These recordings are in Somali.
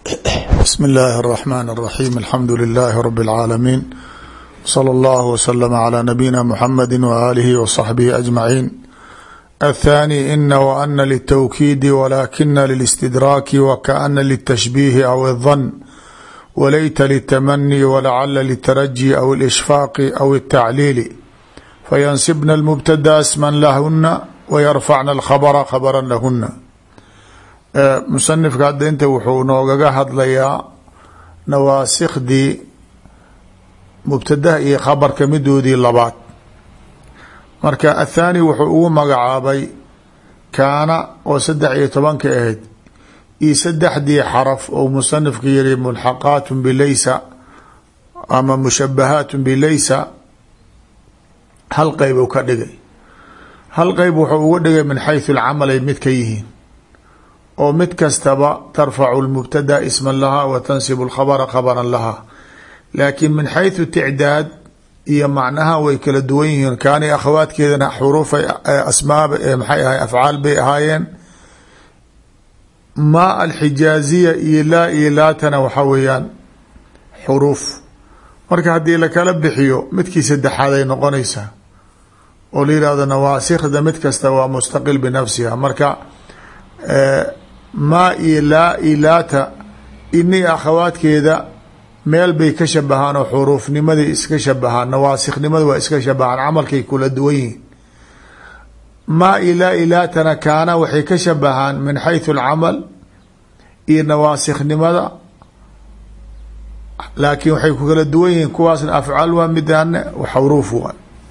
بسم الله الرحمن الرحيم الحمد لله رب العالمين صلى الله وسلم على نبينا محمد وآله وصحبه أجمعين. الثاني إن وأن للتوكيد ولكن للاستدراك وكأن للتشبيه أو الظن وليت للتمني ولعل للترجي أو الإشفاق أو التعليل فينسبن المبتدا اسما لهن ويرفعن الخبر خبرا لهن. musanifka hadda inta wuxuu noogaga hadlayaa nawaasikhdii mubtadaha iyo khabarka midoodii labaad. marka athaani wuxuu ugu magacaabay kaana oo 13 ahayd iyo 3 xaraf oo musanifka yiri mulxaqaat bilaysa ama mushabahaat bilaysa hal qayb uu ka dhigay. hal qayb wuxuu ugu dhigay min xayثu الcamal ay mid ka yihiin oo mid kastaba tarfacu lmubtada isman lahaa wa tansibu lkhabara khabaran lahaa, laakiin min xayثu ticdaad iyo macnaha way kala duwan yihiin. kaani akhawaadkeedana xuruufay asmaa maxay ahay afcaal bay ahaayeen. maa alxijaaziya iyo laa iyo laatana waxa weeyaan xuruuf. marka haddii lakala bixiyo midkii saddexaad ay noqonaysaa oo la yihahdo nawaasikda mid kasta waa mustaqil binafsiha. marka maa iyo laa iyo laata inii akhawaadkeeda meel bay ka shabahaan oo xuruufnimaday iska shabahaan, nawaasikhnimada waa iska shabahaan, camalkay kula duwan yihiin. maa iyo laa iyo laatana kaana waxay ka shabahaan min xayثu alcamal iyo nawaasikhnimada, laakiin waxay ku kala duwan yihiin. kuwaasna afcaal waa midane xuruuf waa.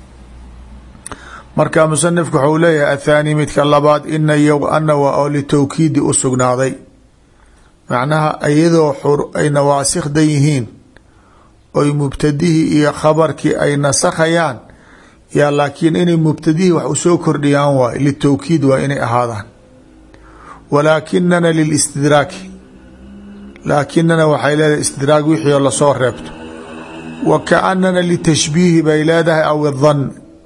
marka musanifku waxau leeyahay athaani midka labaad ina iyo ana waa oo litawkiidi u sugnaaday, macnaha iyadoo ay nawaasikda yihiin oy mubtadihii iyo khabarkii ay nasakhayaan yaa laakiin inay mubtadihii wax usoo kordhiyaan waay litawkiid waa inay ahaadaan. walaakinana lilistidraaki, laakinana waxay leedahay istidraag wixii oo lasoo reebto. wa kaanana litashbiihi bay leedahay aw idan.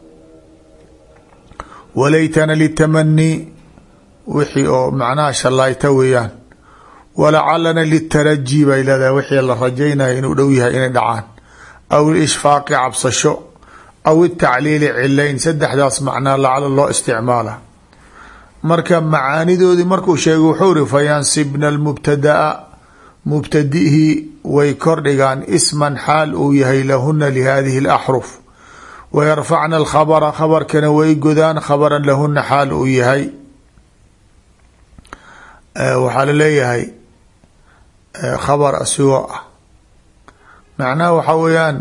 walaytana litamanii wixii oo macnaha shallaayta weeyaan. walacalana litaraji bay leedahay wixii la rajaynaya inuu dhow yahay inay dhacaan. aw ilishfaaqi cabsasho aw itacliili cilayn. saddexdaas macnaa lacala loo isticmaala. marka macaanidoodii markuu sheegay wuxuu iri fayansibna almubtadaa mubtadihii way kordhigaan isman xaal uu yahay lahuna lihadihi alaxruf wayarfacna alkhabara khabarkana way godaan khabaran lahuna xaal uu yahay. waxaa laleeyahay khabar asigoo ah macnaha waxaa weeyaan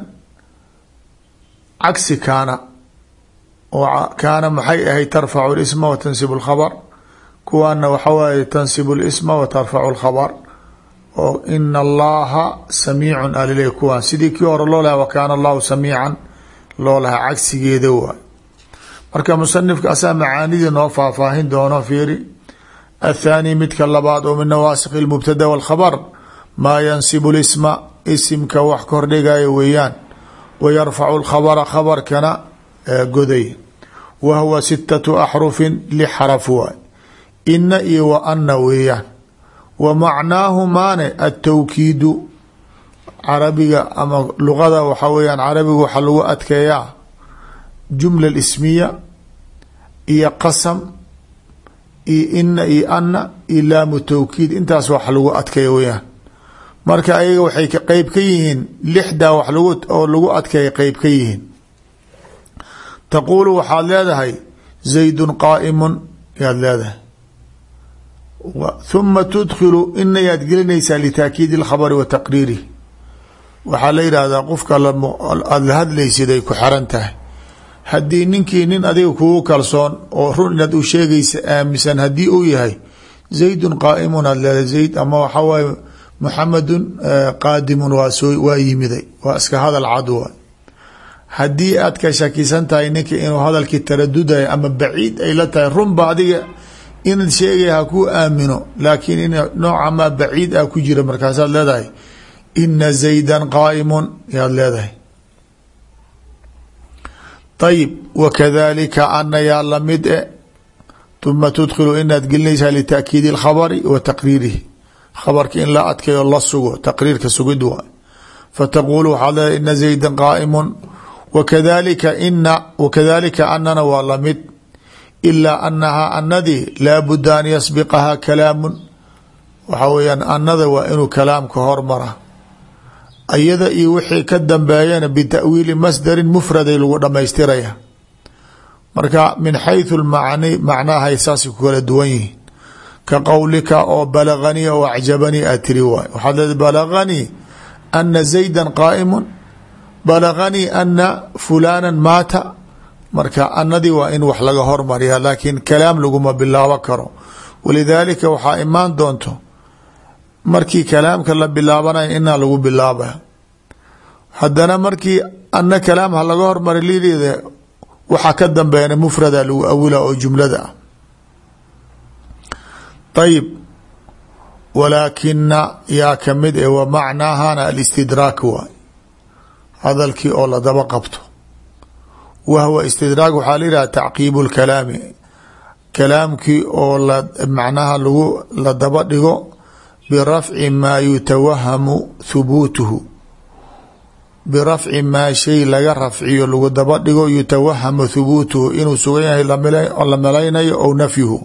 cagsi kaana oo kaana maxay ahayd tarfacu lisma wa tansibu lkhabar. kuwaana waxa waaye tansibu lisma wa tarfacu lkhabar. oo ina allaha samiicun alileh kuwaan sidii kii hore loo laha wa kaana allahu samiican loo lahaa cagsigeeda waay. marka musanifka asaa macaanidii noo faahfaahin doono. fiiri athaani midka labaad oo min nawaasik اlmubtada wاlkhabr maa yansibu lisma isimka wax kordhigayo weeyaan. wayarfacu lkhabra khabarkana goday. wa huwa 6 axrufin 6 xaraf waay. ina iyo wa ana weeyaan. wa macnaahu maane atawkiidu carabiga ama luqada waxa weyaan carabiga waxaa lagu adkeeyaa jumla ismiya iyo qasam iyo ina iyo ana iyo laamu tawkiid. intaas wax lagu adkeeya weyaan. marka ayaga waxay qeyb ka yihiin 6daa wax oo lagu adkeeya qeyb ka yihiin. taquulu waxaad leedahay zaydun qaa'imun yaad leedahay. huma tudkilu ina yaad gelinaysaa litaakiidi اlkhabri wa taqriirih. waxaa la yidhaahdaa qofka aada la hadlaysid ay ku xiran tahay. haddii ninkii nin adiga kugu kalsoon oo run inaad u sheegaysa aaminsan haddii uu yahay zaydun qaa'imun aad leedahay zayd, ama waxaa waaye muxamedun qaadimun waa yimiday, waa iska hadal cad waay. haddii aad ka shakisan tahay ninka inuu hadalkii taradudayo ama baciid ay la tahay runba adiga inaad sheegay ha kuu aamino, laakiin in nooca maa baciid ah ku jira markaasaad leedahay ina zaydan qaa'imun yaad leedahay. ayib wakadalika ana yaa lamid e uma tudkhilu inaad gelinaysaa litaakiidi اlkhabari wa taqriirihi. khabarka in la adkeeyo la sugo taqriirka sugid waay fataqulu waxaad leedahay ina zayda qaa'imun wakadalika anana waa lamid ilaa anahaa anadii laa budda an yasbiqahaa kalaamun waxaa weyaan anada waa inuu kalaamka hormara ayada iyo wixii ka dambeeyana bita'wiili masdarin mufraday lagu dhamaystiraya marka min xayثu lmacni macnahay saasay ku kala duwan yihiin ka qowlika oo balaganii oo acjabanii aad tiri waay waxaad leedahay balaganii ana zayda qaa'imu balaganii ana fulana maata marka anadii waa in wax laga hormariya laakiin kalaam laguma bilaabo karo walidaalika waxaa imaan doonto markii kalaamka la bilaabanaya inaa lagu bilaabaya haddana markii ana kalaam ha laga hormari lideeda waxaa ka dambeeyana mufrada lagu awila oo jumlada ah ayib walaakina yaa kamid e wa macnaahana alistidraak waay hadalkii oo la daba qabto wahwa istidraak waxaa la yidhaha tacqiibu lkalaami kalaamkii oo macnaha la daba dhigo birafci maa yutawahamu thubuutuhu birafci maa shay laga rafciyo lagu daba dhigo yutawahamu thubuutuhu inuu sugan yahay la malaynayo ou nafyuhu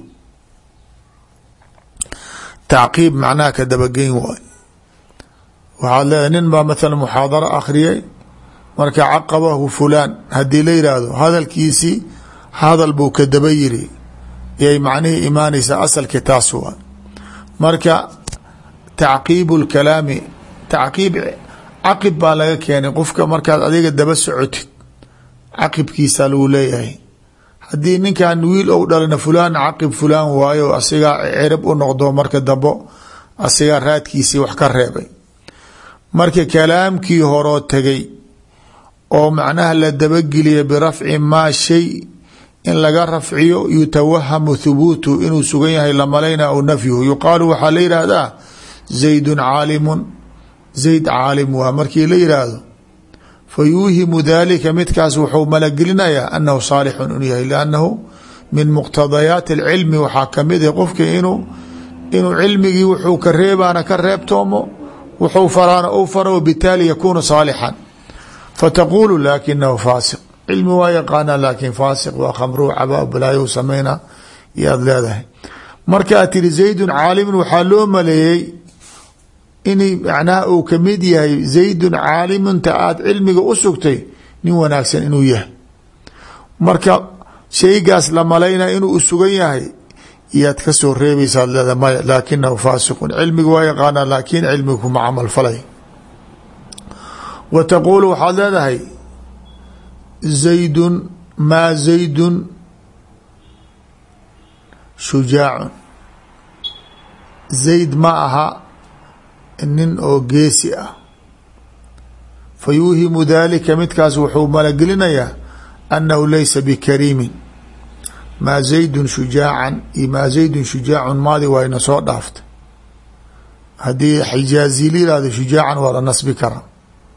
tacqiib macnaha ka dabageyn waay waxaad leedahay nin baa mathala muxaadaro akhriyay marka caqabahu fulaan haddii la yidhaahdo hadalkiisii hadal buu ka daba yiri yay macnihii imaanaysaa asalkii taas waay marka tacqiibu lkalaami tacqiib caqib baa laga keenay qofka markaad adiga daba socotid caqibkiisa lagu leeyahay haddii ninkan wiil ou dhalina fulaan caqib fulaan waayo asigaa cirib u noqdo marka dambo asigaa raadkiisii wax ka reebay marka kalaamkii horoo tegay oo macnaha la dabageliya birafci maa shay in laga rafciyo yutawahamu thubuutu inuu sugan yahay la malayna aw nafyuhu yuqaalu waxaa la yidhaahdaa zaydun caalimun zayd caalim waa markii la yidhaahdo fa yuuhimu dalika midkaas wuxuu malagelinayaa anahu saalixun inuu yahay liannahu min muqtadayaati alcilmi waxaa kamid ah qofka inuu cilmigii wuxuu ka reebaana ka reebtoomo wuxuu faraana ou faro wabitaali yakuunu saalixan fataqulu laakinahu faasiq cilmi waa yaqaanaa laakin faasiq waa khamruu cabaa balaayow samayna yaad leedahay markaad tiri zaydun caalimun waxaa loo maleeyey inay macnaha uu kamid yahay zaydun caalimunta aada cilmiga u sugtay nin wanaagsan inuu yahay marka shaygaas la malaynaya inuu sugan yahay yaad ka soo reebaysaad leedahay maya laakinahu faasiqun cilmiga waa yaqaanaa laakiin cilmiga kuma camal falay wa taquulu waxaad leedahay zaydun maa zaydun shujaacun zayd ma aha nin oo geesi ah fa yuuhimu dalika midkaas wuxuu malagelinayaa annahu laysa bikariimin maa zaydun shujaacan iyo maa zaydun shujaacun maadi wayna soo dhaaftay haddii xijaazi la yihahdo shujaacan waa la nasbi karaa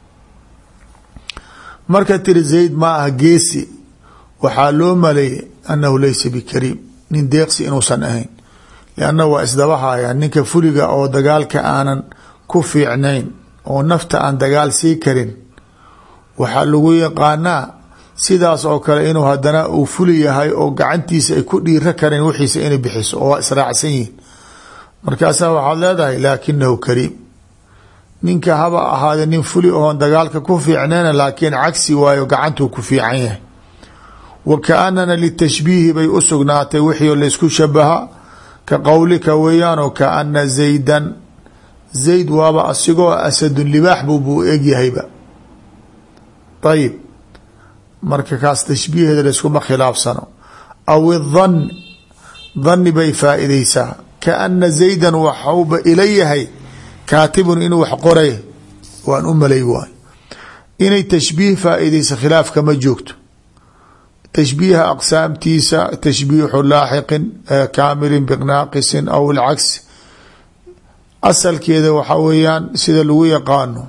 marka tiri zayd ma aha geesi waxaa loo maleeyay annahu laysa bikariim nin deeqsi inuusan ahayn lianna waa isdabahaya ninka fuliga oo dagaalka aanan ku fiicnayn oo nafta aan dagaal sii karin waxaa lagu yaqaanaa sidaas oo kale inuu haddana uu fuli yahay oo gacantiisa ay ku dhiiro kareen wixiisa inay bixiso oo waa israacsan yihin markaasaa waxaad leedahay laakinahu kariim ninka haba ahaade nin fuli oon dagaalka ku fiicnayna laakiin cagsi waayo gacantuu ku fiican yahay wa kaanana litashbiihi bay u sugnaatay wixii laysku shabaha ka qowlika weeyaanoo kaana zaydan zayd waaba asigoo asadun libaax buu egyahayba ayib marka kaas tashbiiheeda layskuma khilaafsano aw idan dani bay faa'iideysaa kaana zaydan waxauba ila yahay kaatibun inuu wax qoray waan u malay waay inay tashbiih faa'iideysa khilaaf kama joogto tashbiiha aqsaamtiisa tashbiixu laaxiqin kaamilin binaaqisin aw alcagsi asalkeeda waxaa weeyaan sida lagu yaqaano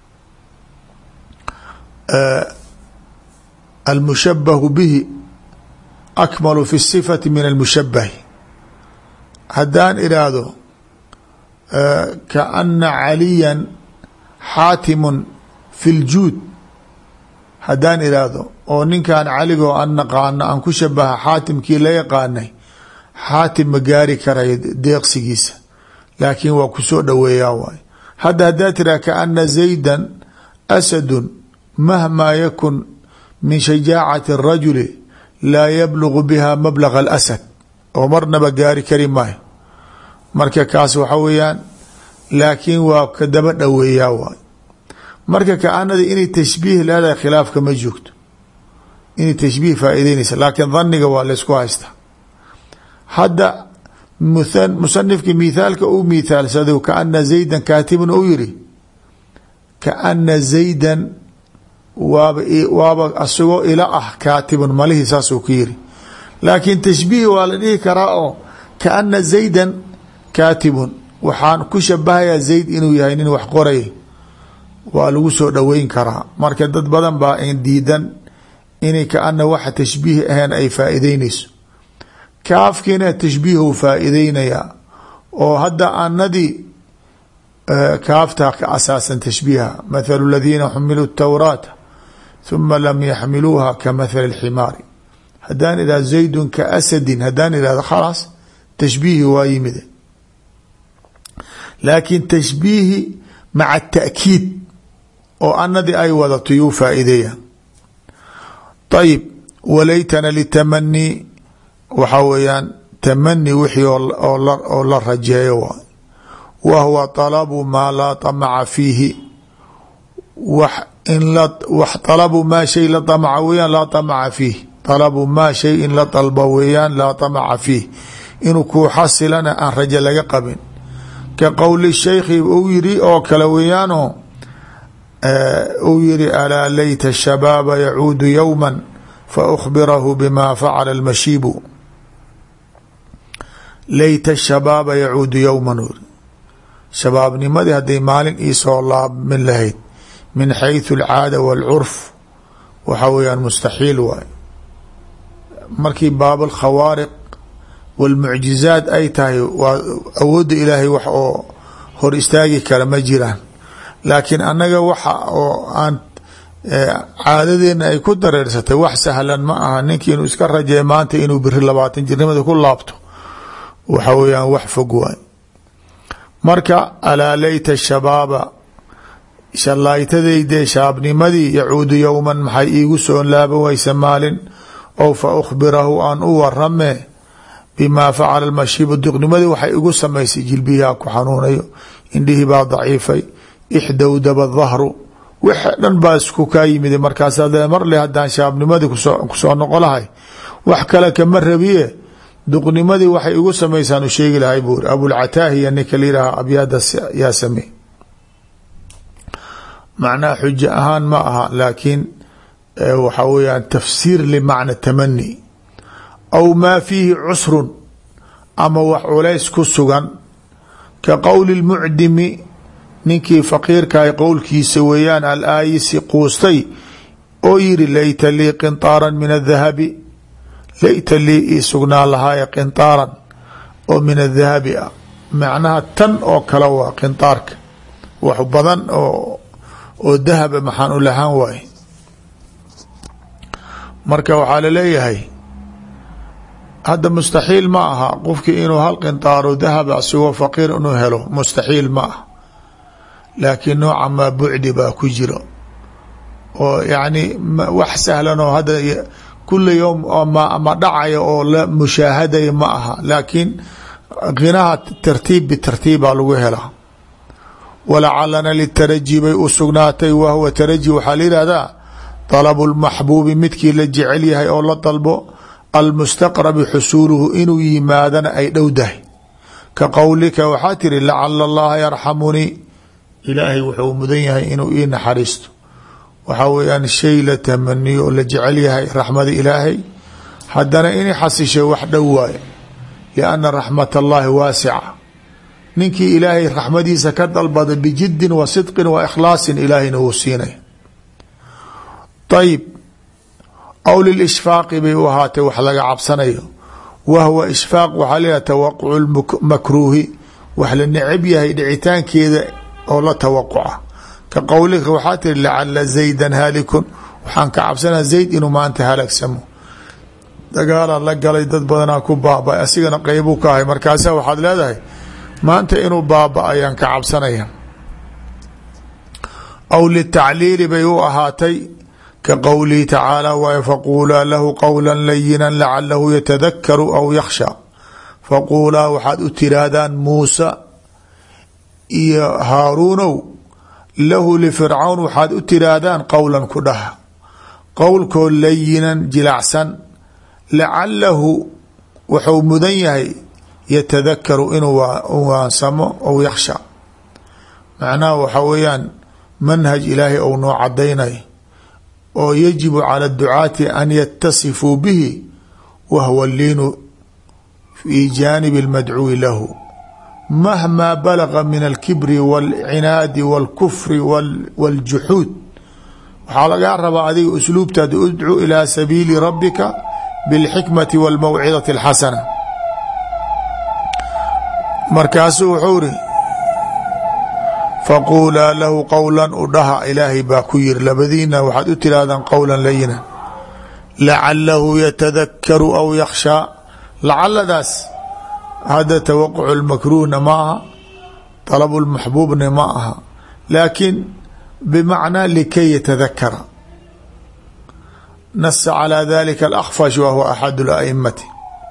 almushabahu bihi akmalu fi sifati min almushabahi haddaan iraahdo kaana caliya xaatimun fi ljuud haddaan iraahdo oo ninkan caligoo an naqaano aan ku shabaha xaatimkii la yaqaanay xaatim ma gaari karayo deeqsigiisa laakiin waa kusoo dhoweeyaa waay hadda haddaad tiraa kaana zaydan asadun mahmaa yakun min shajaacati الrajuli laa yablugu biha mablaga اlasad oo marnaba gaari kari maayo marka kaas waxa weeyaan laakiin waa ka daba dhoweeyaa waay marka kaanada inay tashbiih leedahay khilaafka ma joogto inay tashbiih faa'ideynaysa laakiin dhanniga waa laysku haystaa hadda musanifki mithaalka uu mithaalsado kaana zaydan kaatibun uu yiri kaana zaydan waaba asagoo ila ah kaatibun malihii saasuu ku yiri laakiin tashbiih waa la dhihi karaa oo kaana zaydan kaatibun waxaan ku shabahayaa zayd inuu yahay nin wax qoraya waa lagu soo dhoweyn karaa marka dad badan baa diidan inay kaana waxa tashbiih ahayn ay faa'ideynayso kaafkiina tashbiihu faa'iideynayaa oo hadda anadii kaaftaa ka asaasan tashbiiha mathalu aladiina xumiluu الtawraata ثuma lam yaxmiluuha kamathali الximaari haddaan idhahdo zaydun ka asadin haddaan idhahdo khalaas tashbiihi waa yimide laakiin tashbiihi maca التأkiid oo anadii ay wadato yuu faa'iideeya ayib walaytana litamani waxaa weeyaan tamani wixii oo la rajeeyo waay wa huwa طalabu maa laa طamaca fiihi طalabu maa shay la طamca weeyaan laa طamaca fiih طalabu maa shay in la dalbo weeyaan laa طamaca fiih inuu kuu xasilana aan raje laga qabin ka qowli shaykhi uu yiri oo kale weeyaano uu yiri alaa layta shabaaba yacuudu yowma faأkhbirahu bima facala اlmashiibu layta shabaaba yacuudu yowman shabaabnimadii hadday maalin iisoo laabmin lahayd min xayثu اlcaada wاlcurf waxa weeyaan mustaxiil waay markii baab اlkhawaariq wاlmucjizaat ay tahay waa awoodda ilaahay wax oo hor istaagi kara ma jiraan laakiin annaga waxa oo aan caadadeena ay ku dareersatay wax sahlan ma aha ninkii inuu iska rajeeya maanta inuu biri 20 jirnimada ku laabto waxa weeyaan wax fog waay marka alaa layta shabaaba shallaaytadayde shaabnimadii yacuudu yowman maxay iigu soo laaban waysa maalin ow fa ukhbirahu aan u warame bimaa facala almashiibu duqnimadii waxay igu samaysay jilbiyaa ku xanuunayo indhihii baa daciifay ixdowdaba dahru waxa dhan baa isku kaa yimid markaasaad marle haddaan shaabnimadii kusoo noqo lahay wax kale kama rabiye duqnimadii waxay igu samaysaan u sheegi lahay buuri abulcataahiya ninka la yihaaha abyaada yaa samey macnaha xujo ahaan ma aha laakiin waxa weeyaan tafsiir limacna tamani aw maa fiihi cusrun ama wax culays ku sugan ka qowli lmucdimi ninkii faqiirkahay qowlkiisa weeyaan alaayisi quustay oo yiri layta lii qintaaran min adahabi layta lii ii sugnaa lahaaya qintaaran oo min adahabi ah macnaha tan oo kale waa qintaarka wax badan oo dahaba maxaan u lahaan waaye marka waxaa laleeyahay hadda mustaxiil ma aha qofkii inuu hal qintaaro dahaba asigoo faqiir inuu helo mustaxiil ma ah laakiin nooca maa bucdi baa ku jiro oo yacni wax sahlan oo hadda kula yowm ama dhacaya oo la mushaahadaya ma aha laakiin ginaha tartiib bitartiibaa lagu helaa walacalana litaraji bay u sugnaatay wahuwa taraji waxaa la yihahdaa طalabu lmaxbuubi midkii la jecel yahay oo la dalbo almustaqrabi xusuuluhu inuu yimaadana ay dhowdahay ka qowlika waxaa tiri lacala allaha yarxamunii ilaahay wuxuu mudan yahay inuu ii naxariisto waxaa weeyaan shay la tamaniyo oo la jecel yahay raxmada ilaahay haddana inay xasishay wax dhow waaye lianna raxmat allahi waasica ninkii ilaahay raxmadiisa ka dalbada bijidin wa sidqin wa ikhlaasin ilaahayna wuu siinay ayib aw lilishfaaqi bay u ahaatay wax laga cabsanayo wa huwa ishfaaq waxaa leeyahay tawaqucu makruuhi wax la necab yahay dhicitaankeeda oo la tawaquca ka qowlika waxaa tiri lacala zaydan haalikun waxaan ka cabsanaa zayd inuu maanta halaagsamo dagaalaa la galay dad badanaa ku baaba asigana qeybuu ka ahay markaasa waxaad leedahay maanta inuu baaba ayaan ka cabsanaya aw litacliili bay u ahaatay ka qowlihi tacaala waay faquulaa lahu qowla layina lacalahu yatadakaru aw yakhsha faquulaa waxaad u tiraahdaan muusa iyo haaruunow lahu lifircawn waxaad u tiraahdaan qowlan ku dhaha qowlkoo layinan jilacsan lacalahu wuxuu mudan yahay yatadakaru inuu waansamo aw yakhsha macnaha waxaa weeyaan manhaj ilaahay ou noo cadaynay oo yajibu cala ducaati an yatasifuu bihi wahwa liinu fi jaanibi اlmadcuwi lahu mahmaa balaga min alkibri wاlcinaadi wاlkufri wاljuxuud waxaa lagaa rabaa adiga usluubtaada udcu ilaa sabiili rabbika biاlxikmati wاlmawcidati اlxasana markaasuu wuxuu iri faquulaa lahu qowla u dhaha ilaahay baa ku yiri labadiina waxaad u tirahdaan qowla layina lacalahu yatadakaru aw yakhshaa lacaladaas hada tawaquc lmakruhna ma aha طalabu lmaxbuubna ma aha laakiin bimacnaa likay yatadakara nasa calى dalika alakfash wa huwa axad اlaimati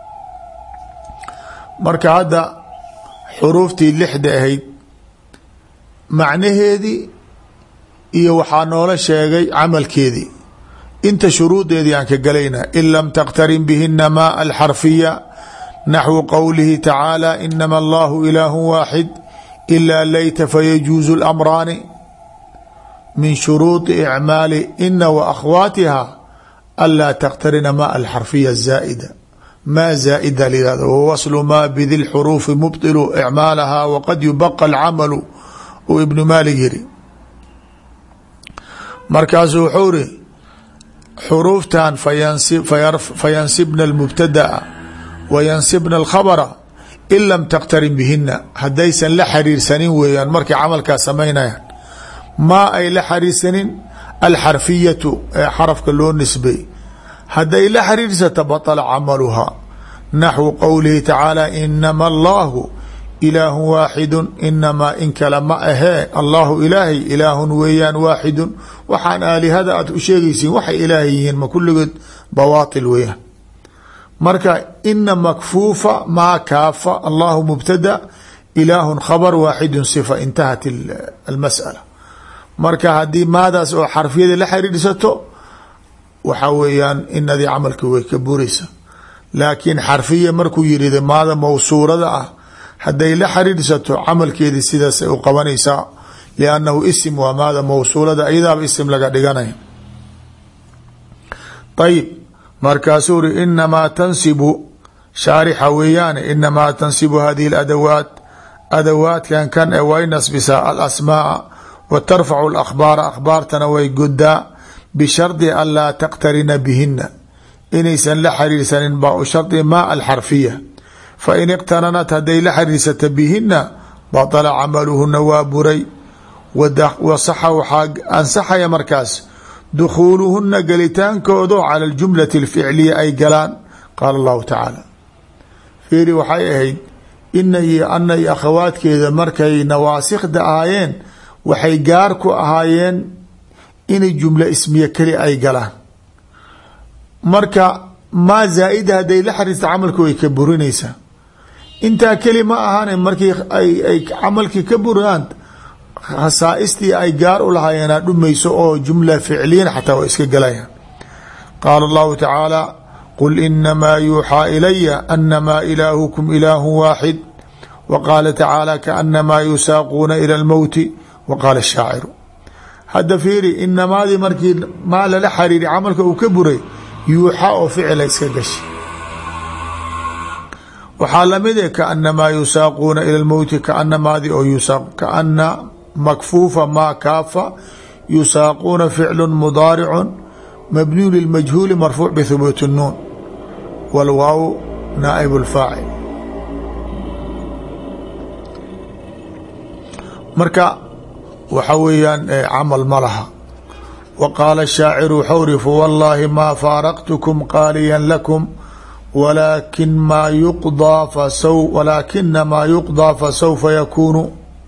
marka hadda xuruuftii lixda ahayd macnaheedii iyo waxaa noola sheegay camalkeedii inta shuruudeedii aan ka galaynaa in lam taqtarin bihina ma alxarfiya naxwu qowlihi tacaala inama allahu ilaahu waaxid ilaa layta fayajuuzu اlamraani min shuruudi icmaali ina wa akhwaatiha anlaa taqtarina ma alxarfiya zaa'ida ma zaa'ida lihahdo wawaslu ma bidi lxuruufi mubطilu icmaalaha waqad yubaqa alcamalu uu ibnu maalik yiri markaasuu wuxuu iri xuruuftan fayansibna اlmubtadaa wayansibna اlkhabra in lam taqtarin bihina haddaysan la xariirsanin weeyaan markay camalkaas samaynayaan maa ay la xariirsanin alxarfiyatu ee xarafka loo nisbay hadday la xariirsata baطla camaluha naxwu qowlihi tacaala inama allahu ilaahu waaxidu inamaa in kale ma ahee allahu ilaahay ilaahun weeyaan waaxidun waxaan aalihada aad u sheegaysiin waxay ilaahay yihiin ma kulligood bawaatil weeyaan marka ina makfuufa maa kaafa allahu mubtada ilaahun khabar waaxidun sifa intahat almas'ala marka haddii maadaas oo xarfiyada la xiriirsato waxaa weeyaan inadii camalka way ka buraysa laakiin xarfiya markuu yirida maada mawsuurada ah hadday la xariirsato camalkeedii sidaasay u qabanaysaa liannahu isim waa maada mawsuulada iyadaaba isim laga dhiganaya ayib markaasuu uri inamaa tansibu shaarixa weeyaane inamaa tansibu hadihi اladawaat adawaatkan kan ee way nasbisaa alasmaaa wa tarfacu اlakhbaara akhbaartana way godaa bishardi an laa taqtarina bihina inaysan la xariirsanin baa u shardi ma alxarfiya fain iqtaranat hadday la xariirsata bihina baطla camaluhuna waa buray wasaxa waxaa ansaxaya markaas dukhuuluhuna gelitaankoodo cala اljumlati اlficliya ay galaan qaala اllahu tacaala fiiri waxay ahayd ina iyo ana iyo akhawaadkeeda markay nawaasikda ahaayeen waxay gaar ku ahaayeen inay jumlo ismiye keli ay galaan marka maa zaa'ida hadday la xariirta camalka way ka burinaysaa intaa keli ma ahaane markii ay camalkii ka buraan khasaaistii ay gaar u lahaayeenaa dhumayso oo jumla ficliyan xataa waa iska galayaan qaala allahu tacaala qul inamaa yuuxaa ilaya anamaa ilaahukum ilaahu waaxid wa qaala tacaala kaanamaa yusaaquuna ila almowti wa qaala ashaaciru hadda fiiri inamaadii markii maa lala xariiri camalka uu ka buray yuuxaa oo ficila iska gashay waxaa lamid e kaanamaa yusaaquuna ila lmowti kaanamaadi oo kaana makfuufa maa kaafa yusaaquuna ficlu mudaaricu mabniyu lilmajhuuli marfuuc bihubuuti الnuun wاlwaaw naaib اlfaacil marka waxa weeyaan camal ma laha. wa qaala shaaciru waxau ri fawallaahi maa faaraqtukum qaaliyan lakum walaakina maa yuqdaa fasawfa yakuunu.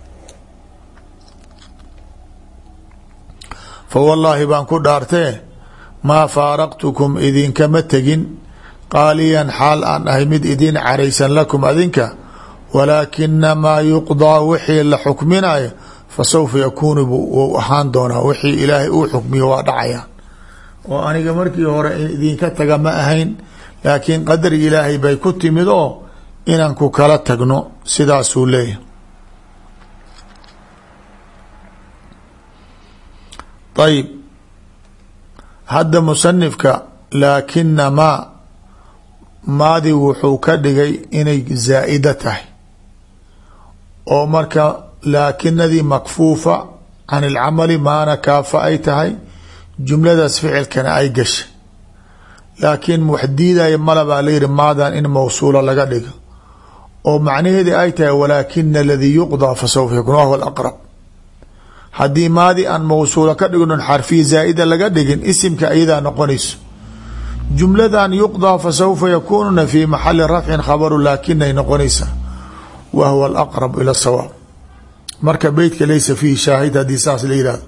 fawallaahi baan ku dhaartee maa faaraqtukum idinkama tegin qaaliyan xaal aan ahay mid idin caraysan lakum adinka walaakina maa yuqdaa wixii la xukminayo fasawfa yakuunu wou ahaan doonaa. wixii ilaahay uu xukmiyo waa dhacayaan oo aniga markii hore idinka taga ma ahayn, laakiin qadar ilaahay bay ku timid oo inaan ku kala tagno sidaasuu leeyahay. ayib hadda musanifka laakina maadi wuxuu ka dhigay inay zaa'ida tahay oo marka laakinadii makfuufa can ilcamali maana kaafa ay tahay, jumladaas ficilkana ay gashay. laakiin wax diidaya malabaa layihi maadan in mawsuula laga dhigo oo macnaheedii ay tahay walaakina aladii yuqdaa fasawfa yakun wa huwa alaqrab. haddii maadi aan mawsuula ka dhignon xarfiya zaa'ida laga dhigin isimka ayadaa noqonayso. jumladan yuqdaa fasawfa yakununa fii maxali rafcin khabaru laakinay noqonaysaa wa huwa alaqrab ila sawaab. marka beytka laysa fiihi shaahid haddii saas la yihahdo.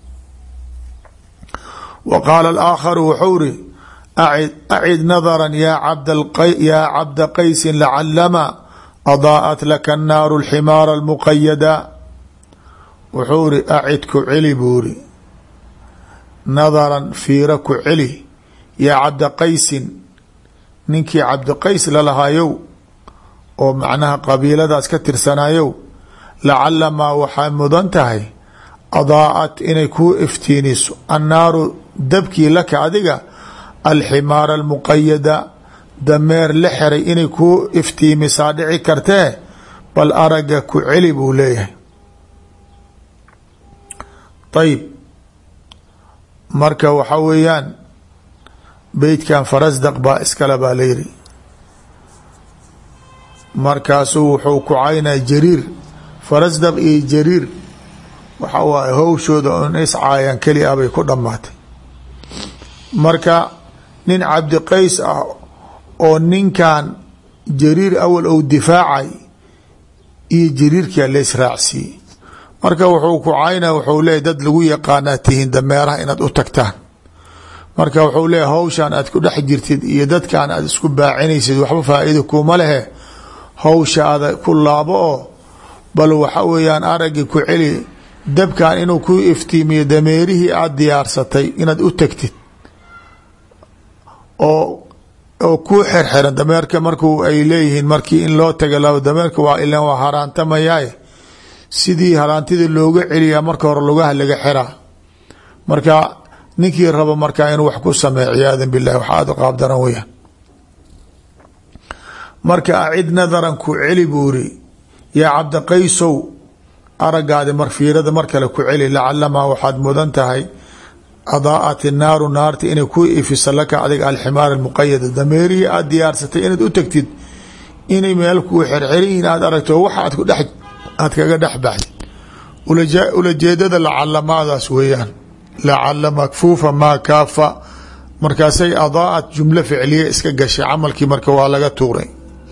wa qaala alaakharu wuxuu ri acid nadaran yaa cabda qaysin lacalama adaa'at laka annaaru alximaara almuqayada. wuxuu ri acid ku celi buu ri nadaran fiira ku celi yaa cabda qaysin ninkii cabdiqays lalahayow oo macnaha qabiiladaas ka tirsanayow lacalamaa waxaa mudan tahay adaa'at inay kuu iftiiniso annaaru dabkii laka adiga alximaara almuqayada dameer la xeray inay kuu iftiimisaa dhici kartee bal araga ku celi buu leeyahay. ayib marka waxa weeyaan beytkan farasdaq baa iskale baa la yiri. markaasuu wuxuu ku caynay jariir farasdaq iyo jariir waxa waaye howshooda un iscaayaan keli a bay ku dhammaatay. marka nin cabdiqays ah oo ninkan jariir awal ou difaacay iyo jariirkaa la israacsiiyey. marka wuxuu ku cayna wuxuu leeyahy dad lagu yaqaanaa tihiin dameeraha inaad u tagtaan. marka wuxuu leeyahy hawshaan aad ku dhex jirtid iyo dadkan aad isku baacinaysid waxba faa-iida kuma lehe hawshaada ku laabo oo bal waxa weeyaan araggi ku celi dabkan inuu ku iftiimiyo dameerihii aada diyaarsatay inaad u tagtid oo ku xerxeran dameerka marku ay leeyihiin markii in loo taga labo dameerka waa ilan waa haraantamayaaye sidii haraantida looga celiyaa marka hore lugaha laga xiraa. marka ninkii rabo markaa inuu wax ku sameeyo ciyaadan billahi wax aada qaab daran weyaan. marka acid nadaran ku celi buuri yaa cabdiqaysow aragaadi marfiirada mar kale ku celi lacalamaa waxaad mudan tahay adaa'at naaru naarta inay ku ifisa laka adiga alximaar almuqayada dameerihii aada diyaarsatay inaad u tagtid inay meel kuu xerxerihiin aada aragto waxa aad kaga dhex baxdid. ulajeedada lacalamaadaas weeyaan lacala makfuufa maa kaafa markaasay adaa'at jumlo ficliya iska gashay camalkii marka waa laga tuuray.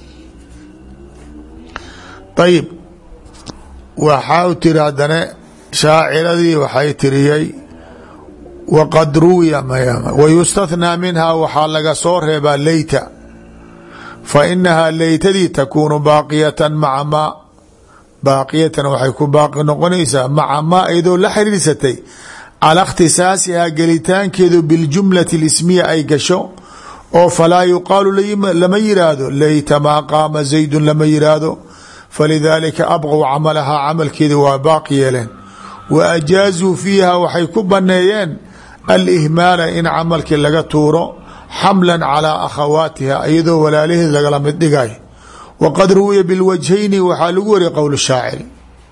ayib waxaa u tiri haddana shaaciradii waxay tiriyey waqad ruwiya wayustathnaa minhaa waxaa laga soo reebaa leyta fa inahaa leytadii takuunu baaqiyatan maca maa baaqiyatan waxay ku baaqi noqonaysaa maca maa iyadoo la xiriirsatay calaa ikhtisaasihaa gelitaankeedu biljumlati اlismiya ay gasho oo falaa yuqaalu lama yiraahdo leyta maa qaama zaydun lama yiraahdo falidaalika abqow camalahaa camalkeeda waa baaqi yeeleen wa ajaazuu fiiha waxay ku baneeyeen alihmaala in camalkii laga tuuro xamlan calaa akhawaatiha iyadoo walaalaheed lagala mid dhigay. waqad ruwiya bilwajhayni waxaa lagu wariyay qowl shaaciri.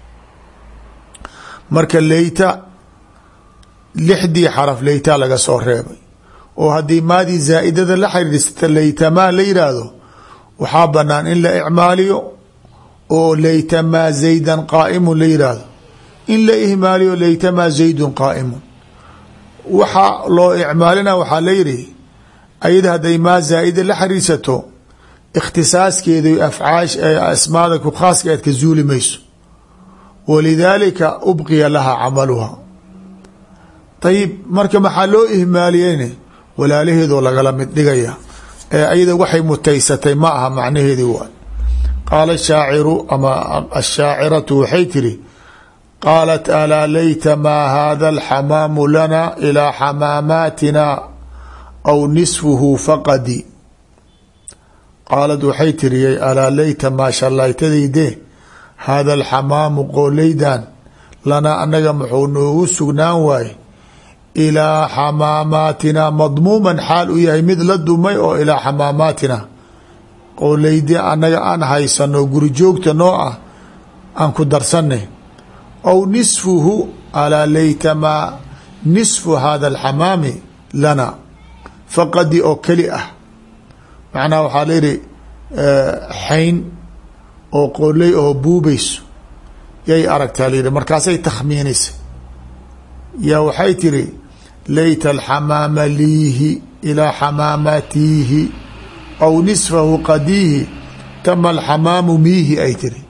marka leyta lixdii xaraf leytaa laga soo reebay oo haddii maadii zaa'idada la xiriirsata leytamaa la yidhaahdo waxaa banaan in la icmaaliyo oo leytamaa zaydan qaa'imun la yidhaahdo in la ihmaaliyo laytamaa zaydun qaa'imun waxaa loo icmaalina waxaa la yidhi ayada hadday maa zaa'ida la xariirsato ikhtisaaskeeda afcaash asmaada ku khaaska aad ka zuuli mayso walidaalika ubqiya laha camaluha ayib marka maxaa loo ihmaaliyeyne walaalaheedoo lagala mid dhigaya ee ayada waxay mutaysatay ma aha macnaheedii waay qaala shaaciru ama ashaaciratu waxay tiri qaalat alaa layta maa hada alxamaamu lana ilaa xamaamaatina aw nisfuhu faqadi qaalad waxay tiriyey alaa layta maa shallaytadayde hada alxamaamu qooleydan lanaa annaga muxuu noogu sugnaan waaye ilaa xamaamaatina madmuuman xaal u yahay mid la dumay oo ilaa xamaamaatina qooleydi annaga aan haysano guri joogta noo ah aan ku darsanay aw nisfuhu alaa layta maa nisfu hada alxamaami lana faqadi oo keli ah macnaha waxaa la yihi xayn oo qooley oo buubayso yay aragtaa layihi markaasay takhmiinaysa yaa waxay tiri layta alxamaama liihi ilaa xamaamatiihi aw nisfahu qadiihi tama alxamaamu miihi ay tiri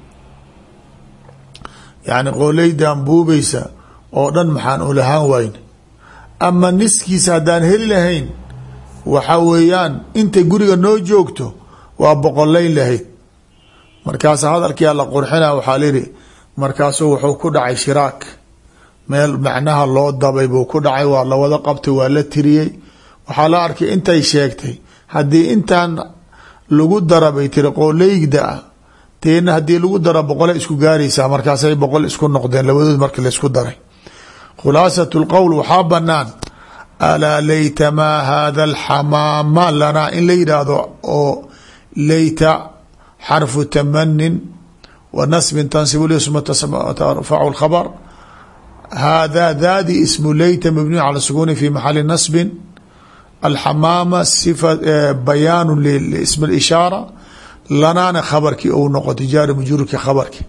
yacni qooleydan buubaysa oo dhan maxaan u lahaan wayne ama niskiisa haddaan heli lahayn waxaa weeyaan intay guriga noo joogto waa boqolayn lahayd markaas hadalkiyaa la qurxina waxaa layihi markaasuu wuxuu ku dhacay shiraak meel macnaha loo dabay buu ku dhacay waa lawada qabtay waa la tiriyey waxaa la arkay intay sheegtay haddii intaan lagu dara bay tiri qooleyda ah teena haddii lagu daro boqole isku gaaraysaa markaasay boqol isku noqdeen labadood marka laisku daray khulaasat lqowl waxaa banaan alaa layta maa hada alxamaama lanaa in la yidhaahdo oo layta xarfu tamanin wa nasbin tansib lisma tarfacu lkhabr hada daadi ismu layta mabniyu cala sukuni fi maxali nasbin alxamaama sifa bayaanu lism اlishaara lanaana khabarkii ou noqoto jaari majruurki khabarki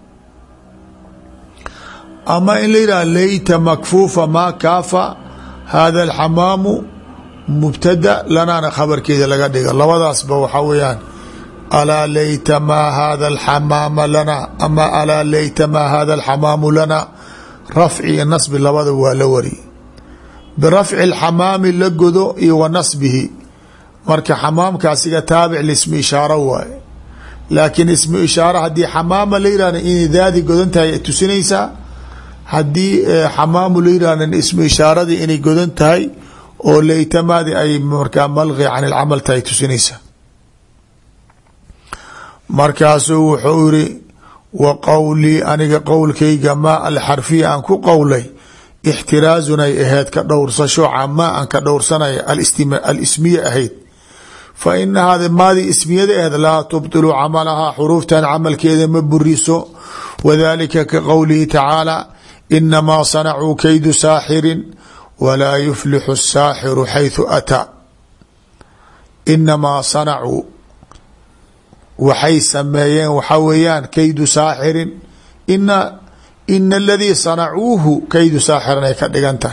ama in la yidhah layta makfuufa maa kaafa hada alxamaamu mubtada lanaana khabarkeeda laga dhiga labadaasba waxaa weeyaan alaa layta maa hada alxamaama lana ama alaa layta maa hada alxamaamu lana rafci iyo nasbi labada waa la wariyey birafci alxamaami la godo iyo wa nasbihi marka xamaamka asiga taabic lismi ishaaro waaye laakiin ismu ishaara haddii xamaama la yihahda inay daadi godan tahay tusinaysaa haddii xamaamu la yihahda ismu ishaaradii inay godan tahay oo laytamaadi ay markaa malqi can ilcamal tahay tusinaysaa markaasuu wuxuu yiri wa qowlii aniga qowlkayga maa alxarfiya aan ku qowlay ixtiraazun ay ahayd ka dhowrsasho camaa aan ka dhowrsanaya alismiya ahayd fa ina hada maadii ismiyada aheed laa tubطilu camalahaa xuruuftan camalkeeda ma buriso wadalika ka qowlihi tacaala inamaa sanacuu kaydu saaxirin walaa yuflixu الsaaxiru xayثu ataa inamaa sanacuu waxay sameeyeen waxaa weeyaan kaydu saaxirin ina aladii sanacuuhu kaydu saaxirin ay ka dhigan tahay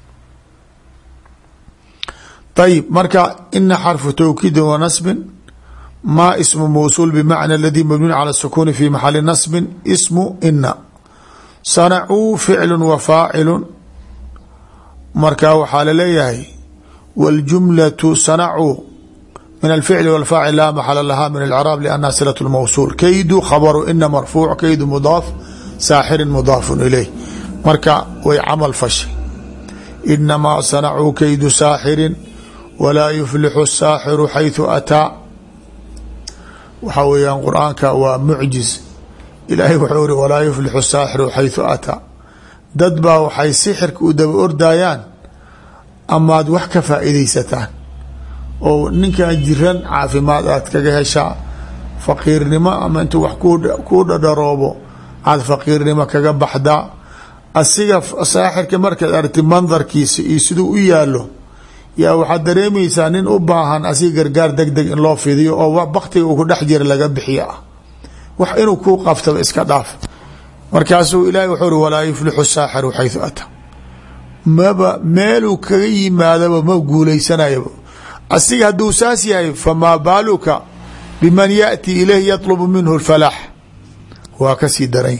ayib marka ina xarfu tawkiidi wa nasbin maa ismu mawsuul bimacna aladii mabniun cala sukuni fi maxali nasbin ismu ina sanacuu ficlu wa faacilu marka waxaa laleeyahay waljumlatu sanacuu min alficli wاlfaacil laa maxala laha min alcraab liannaha silaة اlmawsuul kaydu khabaru ina marfuuc kaydu mudaaf saaxirin mudaafun ilayh marka way camal fashay inamaa sanacuu kaydu saaxirin walaa yuflixu الsaaxiru xayثu ataa waxaa weeyaan qur-aanka waa mucjiz ilaahay wuxuu iri walaa yuflixu الsaaxiru xayثu ataa dad baa waxay sixirka u daba ordayaan amaad wax ka faa'iidaysataan oo ninkan jiran caafimaad aad kaga heshaa faqiirnimo ama intuu wax kuu dhadharoobo aad faqiirnimo kaga baxdaa asiga saaxirka markaad aragti mandarkiisa iyo siduu u yaalo yaa waxaad dareemaysaa nin u baahan asiga gargaar deg deg in loo fidiyo oo baktiga uu ku dhex jira laga bixiyo ah wax inuu kuu qaftaba iska dhaaf markaasuu ilahay wuxuu uri walaa yuflixu saaxiru xayثu ataa maba meeluu kaga yimaadaba ma guuleysanayaba asiga hadduu saas yahay famaa baaluka biman yaأti ilayh yaطlubu minhu اlfalaax waa kasii daran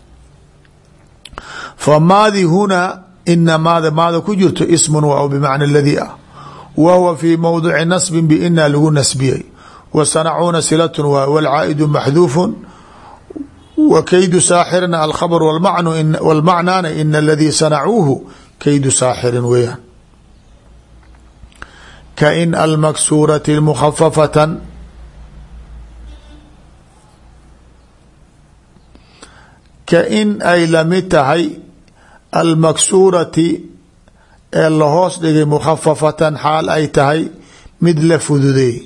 famaadi hunaa ina maada ku jirto ismun waa bimacna اladii ah wa huwa fii mowdici nasbin biina lagu nasbiyey wa sanacuuna silatun waay wاlcaa'idu maxduufu wa kaydu saaxirina alkhabr wاlmacnaana ina aladii sanacuuhu kaydu saaxirin weeyaan kain almaksuurati mukhafafatan kain ay lamid tahay almaksuurati ee lahoos dhigay mukhafafatan xaal ay tahay mid la fududeey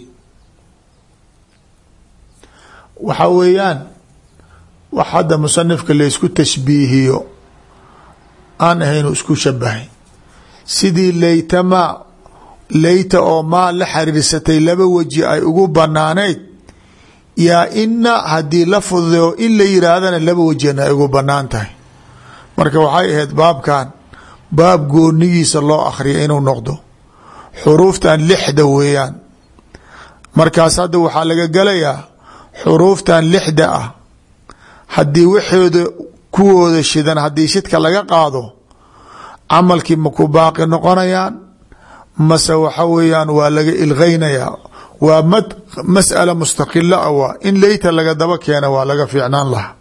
waxa weeyaan wax hadda musanifka laysku tashbiihiyo aan ahaynu isku shabahay sidii laytamaa layta oo maa la xariirsatay laba weji ay ugu banaanayd yaa ina haddii la fududeeyo in la yihaahdana laba wejina ay ugu banaan tahay marka waxay ahayd baabkan baab goonigiisa loo akhriya inuu noqdo xuruuftan lixda weeyaan markaas hadda waxaa laga galayaa xuruuftan lixda ah haddii waxooda kuwooda shidan haddii shidka laga qaado camalkii ma ku baaqi noqonayaan mase waxa weeyaan waa laga ilgeynayaa waa masأala mustaqila a waa in leyta laga daba keena waa laga fiicnaan lahaa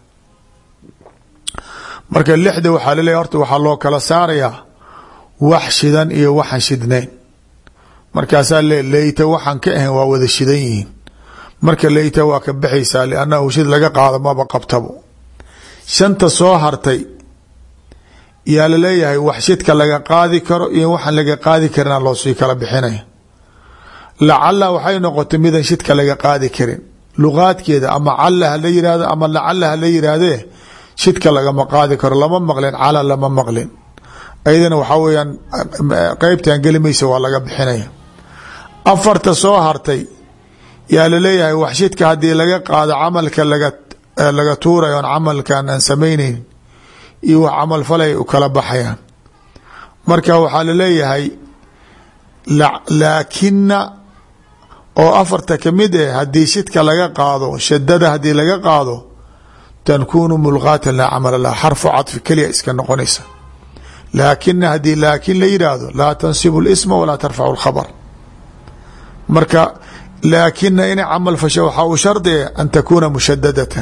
marka lixda waxaa laleeyahy horta waxaa loo kala saarayaa wax shidan iyo waxaan shidnayn markaasaa leyta waxaan ka ahayn waa wada shidan yihiin marka leyta waa ka baxaysaa liannahu shid laga qaado maba qabtabo shanta soo hartay yaa laleeyahay wax shidka laga qaadi karo iyo waxaan laga qaadi karina loosii kala bixinaya lacala waxay noqotay midan shidka laga qaadi karin luqaadkeeda ama cala hala yihahdo ama lacala hala yihaahdee shidka lagama qaadi karo lama maqlin cala lama maqlin ayadana waxaa weyaan qeybtan gelimaysa waa laga bixinaya afarta soo hartay yaa laleeyahay wax shidka haddii laga qaado camalka laga tuurayo on camalkan aan samayneyn iyo wax camal falay u kala baxayaan marka waxaa laleeyahay laakina oo afarta kamid eh haddii shidka laga qaado shadada haddii laga qaado tankunu mulqaatan laa camal lah xarfu cadfi keliya iska noqonaysa laakina haddii laakin la yidhaahdo laa tansibu اlisma walaa tarfacu اlkhabr marka laakina inay camal fasho waxaa uu shardiga an takuuna mushadadatan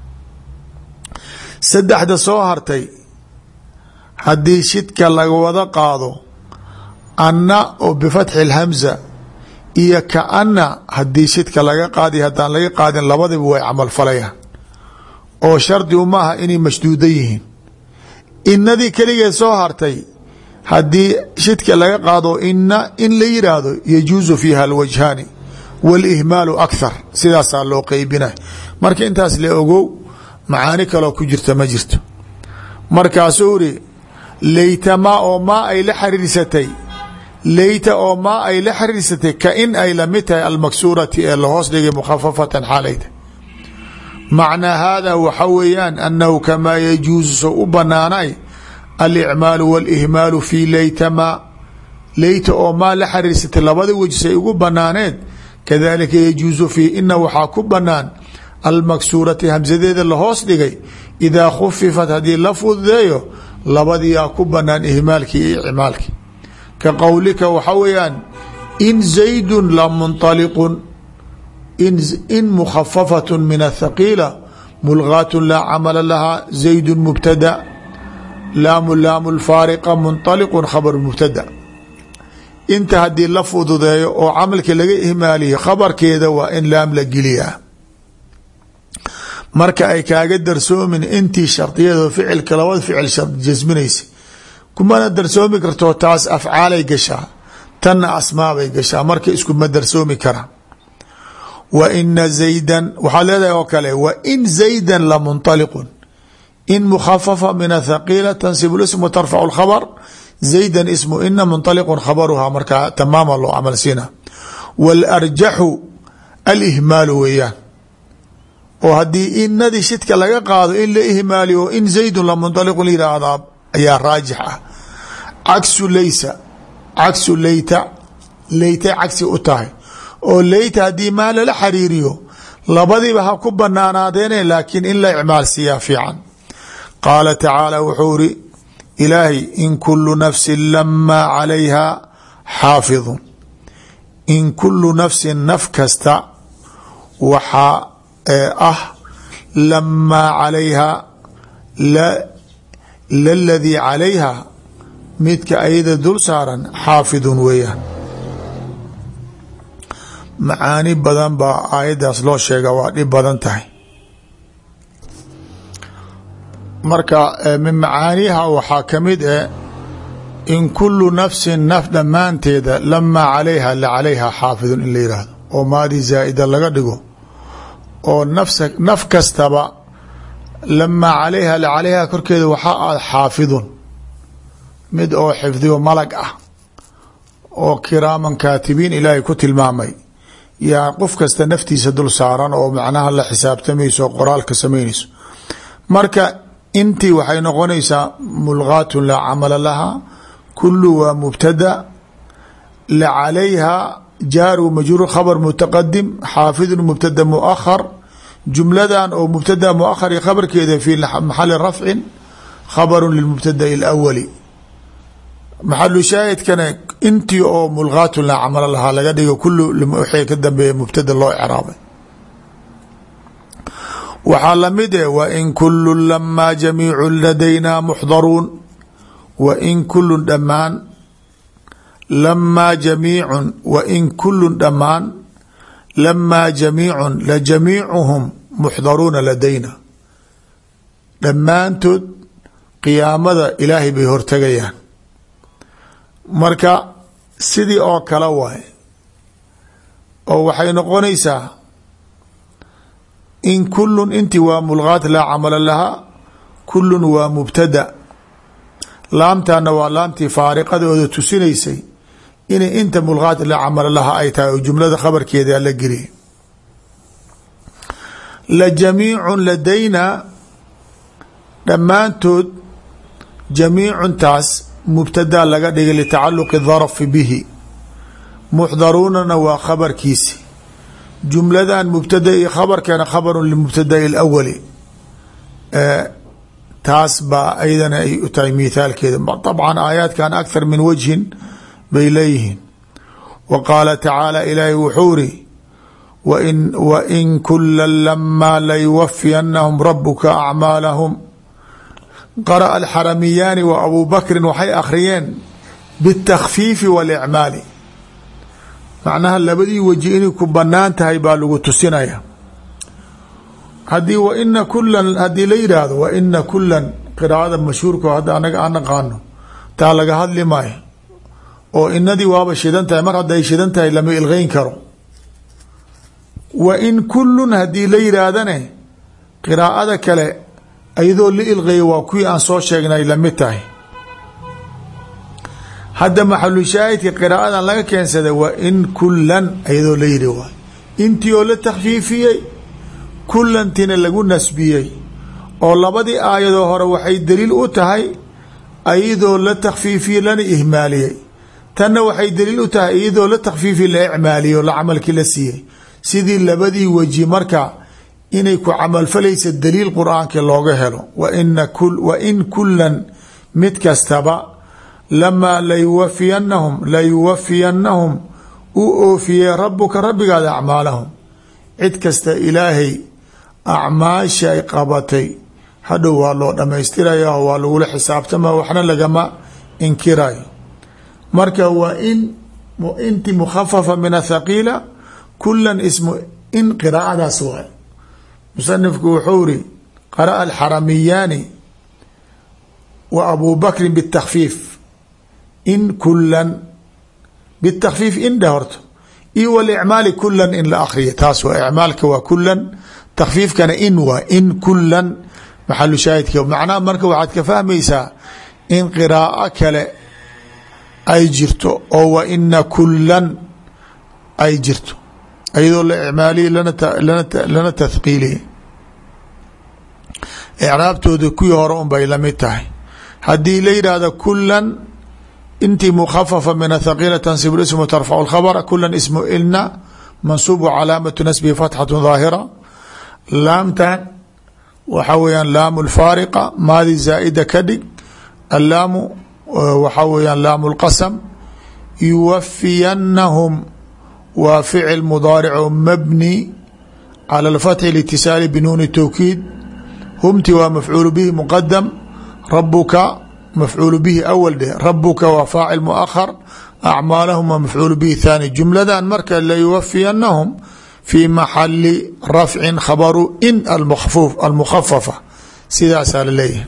saddexda soo hartay haddii shidka laga wada qaado anna oo bifatxi اlhamza iyo kaana haddii shidka laga qaadi haddaan laga qaadin labadiba way camal falayaan oo shardi u maaha inay mashduuda yihiin inadii keligeed soo hartay haddii shidka laga qaado ina in la yidhaahdo yajuusu fiiha alwajhaani wاlihmaalu akhar sidaasaa loo qeybinay marka intaas la ogow macaani kaloo ku jirta ma jirto markaasuu iri leyta maa oo maa ay la xariirsatay leyta oo maa ay la xariirsatay kain ay lamid tahay almaksuurati ee lahoos dhigay mukhafafatan xaalayta macnaa hada waxa weeyaan annahu kamaa yajuusu soo u banaanay alicmaalu wاlihmaalu fi leyta maa leyta oo maa la xariirsatay labada wejh say ugu banaaneed kadalika yajuusu fii ina waxaa ku banaan almaksuurati hamsadeeda lahoos dhigay idaa khufifat haddii la fududeeyo labadiyaa ku banaan ihmaalkii iyo icmaalkii ka qowlika waxa weeyaan in zaydun la munطaliqun in mukhafafaة min athaqiila mulgaat laa camala lahaa zaydu mubtada laamu lfaariqa munطaliqu khabr mubtada inta haddii la fududeeyo oo camalka laga ihmaaliyo khabarkeeda waa in laam la geliyaa marka ay kaaga darsoomin intii shardiyado ficilka labada ficil shard jasminaysa kumana darsoomi karto taas afcaalay gashaa tanna asmaabay gashaa marka iskuma darsoomi karaan wa ina zaydan waxaad leedahay oo kale wa in zaydan la munطaliqun in mukhafafa min athaqiila tansibu lism wa tarfacu lkhabr zaydan ismu ina munطaliqun khabaruhaa markaa tamaama loo camal siina waalarjaxu alihmaalu weeyaan oo haddii inadii shidka laga qaado in la ihmaaliyo in zaydun la munطaliqu yihahdaa ayaa raajix ah. cagsu laysa cagsu layta laytay cagsi u tahay oo layta haddii maa lala xariiriyo labadiiba ha ku banaanaadeene laakiin in la icmaalsiiyaa fiican. qaala tacaala wuxuu iri ilaahay in kulu nafsin lamaa calayha xaafidun, in kulu nafsin naf kasta waxaa ah lamaa calayha laladii calayha midka ayada dul saaran xaafidun weeyaan. macaani badan baa aayaddaas loo sheega waa dhib badan tahay. marka min macaaniha waxaa ka mid in kulu nafsin naf dhammaanteeda lamaa calayha la calayha xaafidun in la yihahdo oo maadi zaa'ida laga dhigo oo naf kastaba lamaa calayha la calayha korkeeda waxaa ah xaafidun mid oo xifdiyo malag ah oo kiraaman kaatibiin ilaahay ku tilmaamay yaa qof kasta naftiisa dul saaran oo macnaha la xisaabtamayso oo qoraalka samaynayso. marka intii waxay noqonaysaa mulgaatun laa camala laha, kulu waa mubtada, la calayha jaaru majruur khabar mutaqadim, xaafidun mubtada muahar. jumladan oo mubtada muahar iyo khabarkeeda fi maxali rafcin khabaru lilmubtada'i alawali. maxalu shaahidkana intii oo mulgaatun laa camala lahaa laga dhigo kulu wixii ka dambeeya mubtada loo icraabay. waxaa lamid wain kulu lamaa jamiicu ladaynaa muxdaruun, wain kulun dhammaan lamaa jamiicun wain kulun dhammaan lamaa jamiicun la jamiicuhum muxdaruuna ladayna, dhammaantood qiyaamada ilaahay bay hortegayaan. marka sidii oo kale waay oo waxay noqonaysaa in kulun inti waa mulgaat laa camala lahaa, kulun waa mubtada, laamtana waa laamtii faariqadooda tusinaysay inay inta mulgaat laa camala lahaa ay tahay oo jumlada khabarkeeda la geliyay. la jamiicun ladayna dhammaantood jamiicuntaas mubtadaa laga dhigay litacaluqi darfi bihi, muxdaruunana waa khabarkiisi. jumladan mubtada iyo khabarkana khabaru limubtada'i alawali, taas baa aydana ay u tahay mithaalkeeda. طabcan aayaadkan akthar min wajhin bay leeyihiin. wa qaala tacaala ilaahi wuxuu iri wain kula lamaa layuwafiyanahum rabuka acmaalahum. qara'a alxaramiyaani wa abu bakrin waxay akhriyeen biاtakfiifi waاlicmaali, macnaha labadii weji inay ku banaan tahay baa lagu tusinaya. hadii waina kulan haddii la yidhaahdo waina kulan qiraa'ada mashhuurka hadda anaga aan naqaano taa laga hadli maayo oo inadii waaba shidan tahay, mar hadday shidan tahay lama ilqeyn karo. wain kulun haddii la yidhaahdane qiraa'ada kale ayadoo la ilqeeyo waa kuwii aan soo sheegnay lamid tahay. hadda maxalu shaahidka qiraa'adan laga keensaday waa in kulan ayadoo la yidhi waay, intii oo la takhfiifiyey, kulantina lagu nasbiyey, oo labadii aayadoo hore waxay daliil u tahay ayadoo la takhfiifiyey lana ihmaaliyey, tanna waxay daliil u tahay iyadoo la takhfiifi la icmaaliyey oo la camalkii la siiyey. sidii labadii weji marka inay ku camalfalaysa daliil qur-aanka looga helo. wain kulan mid kastaba lamaa layuwafiyanahum u oofiyey rabuka rabbigaada acmaalahum, cid kasta ilaahay acmaasha ay qabatay hadhow waa loo dhamaystiraya oo waa lagula xisaabtama, waxna lagama inkirayo. marka waa inti mukhafafa min athaqiila kulan ismu in qiraa'adaas waay. musanifku wuxuu iri qara'a alxaramiyaani wa abu bakrin bitakfiif, in kulan bitakfiif indha horto iyo walicmaali kulan in la akriya, taas waa icmaalka waa kulan, takfiifkana in waa in kulan maxalu shaahidka. macnaha marka waxaad ka fahmaysaa in qiraa'o kale ay jirto oo wa ina kulan ay jirto ayadoo la icmaaliye lana tathqiiliye. icraabtooda kuwii hore un bay lamid tahay. haddii la yidhaahdo kulan intii mukhafafa min athaqiila tansib ismu tarfacu lkhabra kulan ismu ilna mansuub calaamatu nasbihi fatxatu daahira. laamtan waxa weyaan laamu lfaariqa maadi zaa'ida ka dhig. allaamu waxa weyaan laamu lqasam. yuwafiyanahum waa ficil mudaaric mabni calى اlfatxi litisaali binuuni towkiid. humti waa mafcuul bihi muqadam. rabuka mafcuul bihi awal dheh. rabuka waa faacil muahar. acmaalahum waa mafcuul bihi thaani. jumladan marka layuwafiyanahum fi maxali rafcin khabaru in almukhafafa sidaasaa laleeyahay.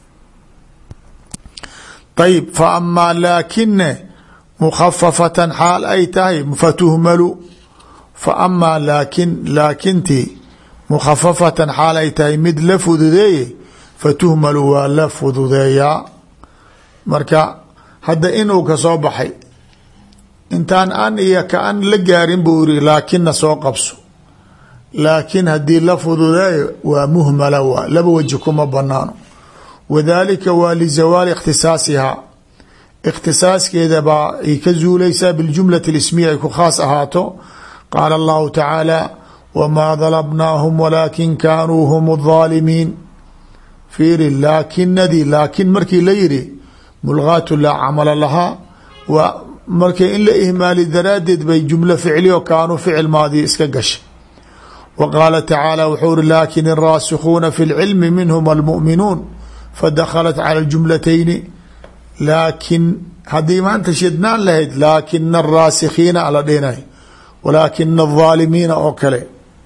ayib faama laakine mukhafafatan xaal ay tahay fatuhmalu. faamaa laakintii mukhafafatan xaal ay tahay mid la fududeeye fatuhmalu waa la fududeeyaa. marka hadda inuu ka soo baxay intaan an iyo ka an la gaarin buu iri laakina soo qabso. laakin haddii la fududeeyo waa muhmala waa laba waji kuma banaano. wadalika waa lizawaali ikhtisaasihaa ikhtisaaskeeda baa ay ka zuuleysaa biljumlati اlismiya ay ku khaas ahaato. qaala allahu tacaala wamaa dalabnaahum walaakin kaanuu hum الظaalimiin. fiiri laakinadii laakin markii la yidhi mulgaatu laa camala lahaa waa marka in la ihmaali daraaddeed bay jumlo ficliyo kaanuu ficil maadi iska gashay. wa qaala tacaala wuxuu uri laakin الraasikhuuna fi اlcilmi minhum almu'minuun fadakhalat cala اljumlatayni. laakin haddii maanta shidnaan lahayd laakina الraasikhiina ala dhinay walaakina الظaalimiina oo kale.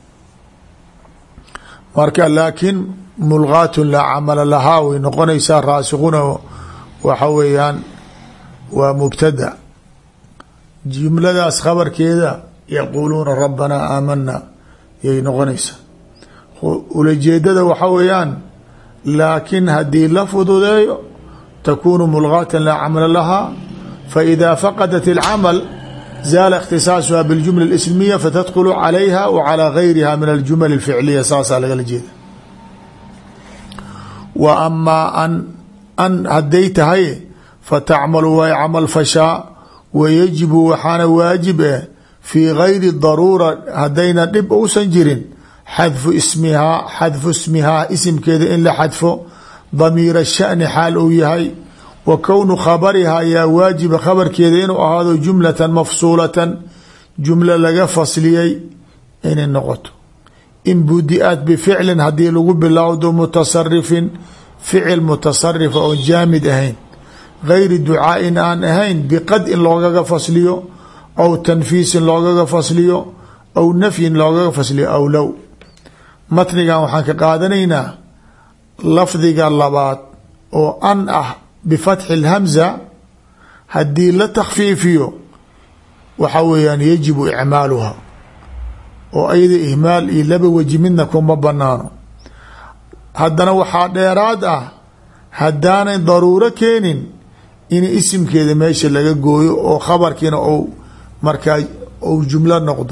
marka laakin mulgaatu laa camala lahaa way noqonaysaa. raasikhuuna waxa weeyaan waa mubtada. jumladaas khabarkeeda yaquuluuna rabbanaa aamanaa yay noqonaysaa. ulajeedada waxa weeyaan laakin haddii la fududeeyo takuunu mulgaatan laa camala lahaa faإida faqadat اlcamal zaala اkhtisaasuha biاljumla اlismiya fatadkhulu calayha wa calىa gayriha min aljumal اlficliya. saasaa lagala jeeda. wa amaa an hadday tahay fatacmalu way camal fashaa wayajibu waxaana waajib eh fii gayri daruura haddayna dhib uusan jirin xadfu ismihaa isimkeeda in la xadfo damiira shani xaal uu yahay. wa kownu khabarihaa yaa waajiba khabarkeeda inuu ahaado jumlatan mafsuulatan jumla laga fasliyey inay noqoto. in budi'at bificlin haddii lagu bilowdo mutasarifin ficil mutasarifa oon jaamid ahayn gayri ducaain aan ahayn biqad in loogaga fasliyo aw tanfiisin loogaga fasliyo aw nafyin loogaga fasliyo aw low. matnigan waxaan ka qaadanaynaa lafdiga labaad oo an ah bifatxi اlhamza haddii la takhfiifiyo waxa weeyaan yajibu icmaaluha oo ayada ihmaal iyo laba weji midna kuma banaano. haddana waxaa dheeraad ah haddaanay daruuro keenin in isimkeeda meesha laga gooyo oo khabarkiina ou markaa ou jumlo noqdo.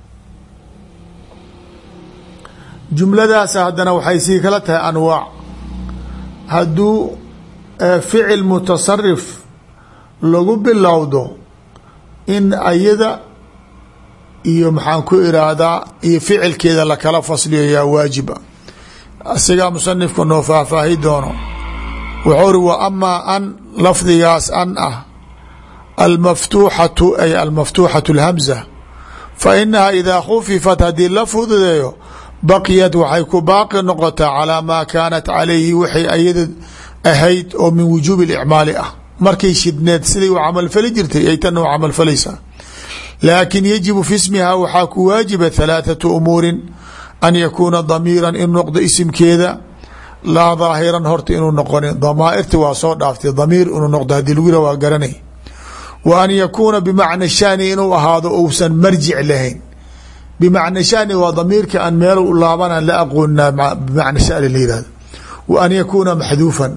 jumladaas haddana waxay sii kala tahay anwaac. hadduu ficil mutasarif lagu bilowdo in ayada iyo maxaan ku iraahdaa iyo ficilkeeda lakala fasliyo yaa waajiba. asigaa musanifku noo faahfaahi doono. wuxuu uri wa amaa an lafdigaas an ah almaftuuxatu ay almaftuuxatu اlhamza fa inaha idaa khufifat haddii la fududeeyo baqiyat waxay ku baaqi noqotaa calaa maa kaanat calayhi waxay ayada ahayd oo min wujuubi اlicmaali ah. markay shidneed siday u camalfali jirtay ay tanna u camalfalaysaa. laakin yajibu fi smiha waxaa ku waajiba halaaثatu umuurin an yakuuna damiiran inuu noqdo isimkeeda laa daahiran horta inuu noqonin. damaairta waa soo dhaaftay damiir inuu noqdo haddii lagu yihah waa garanay. wa an yakuuna bimacna shani inuu ahaado ousan marjic lahayn. bimacna shani waa damiirka aan meel u laabanaan la aqoonina bimacna shani la yihahdo. wa an yakuuna maxduufan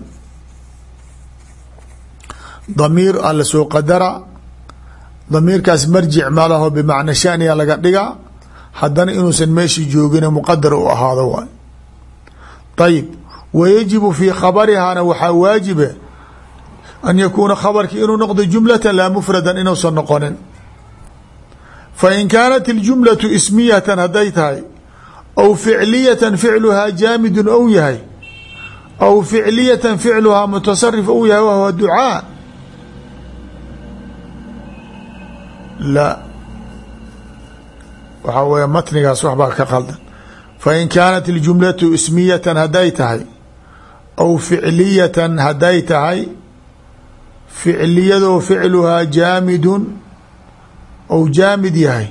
damiir a la soo qadara damiirkaas marjic malaho bimacna shaniya laga dhigaa haddana inuusan meeshii joogin muqadar u ahaado waay. ayib wayajibu fii khabarihaana waxaa waajiba an yakuuna khabarki inuu noqdo jumlatan laa mufradan inuusan noqonin. fain kaanat اljumlatu ismiyatan hadday tahay aw ficliyatan ficluhaa jaamidun ou yahay aw ficliyatan ficluhaa mutasarif ou yahay wahwa ducaa la waxaa weeye matnigaas waxbaa ka qaldan. fain kaanat اljumlatu ismiyatan hadday tahay aw ficliyatan hadday tahay ficliyadoo ficluhaa jaamidun ou jaamid yahay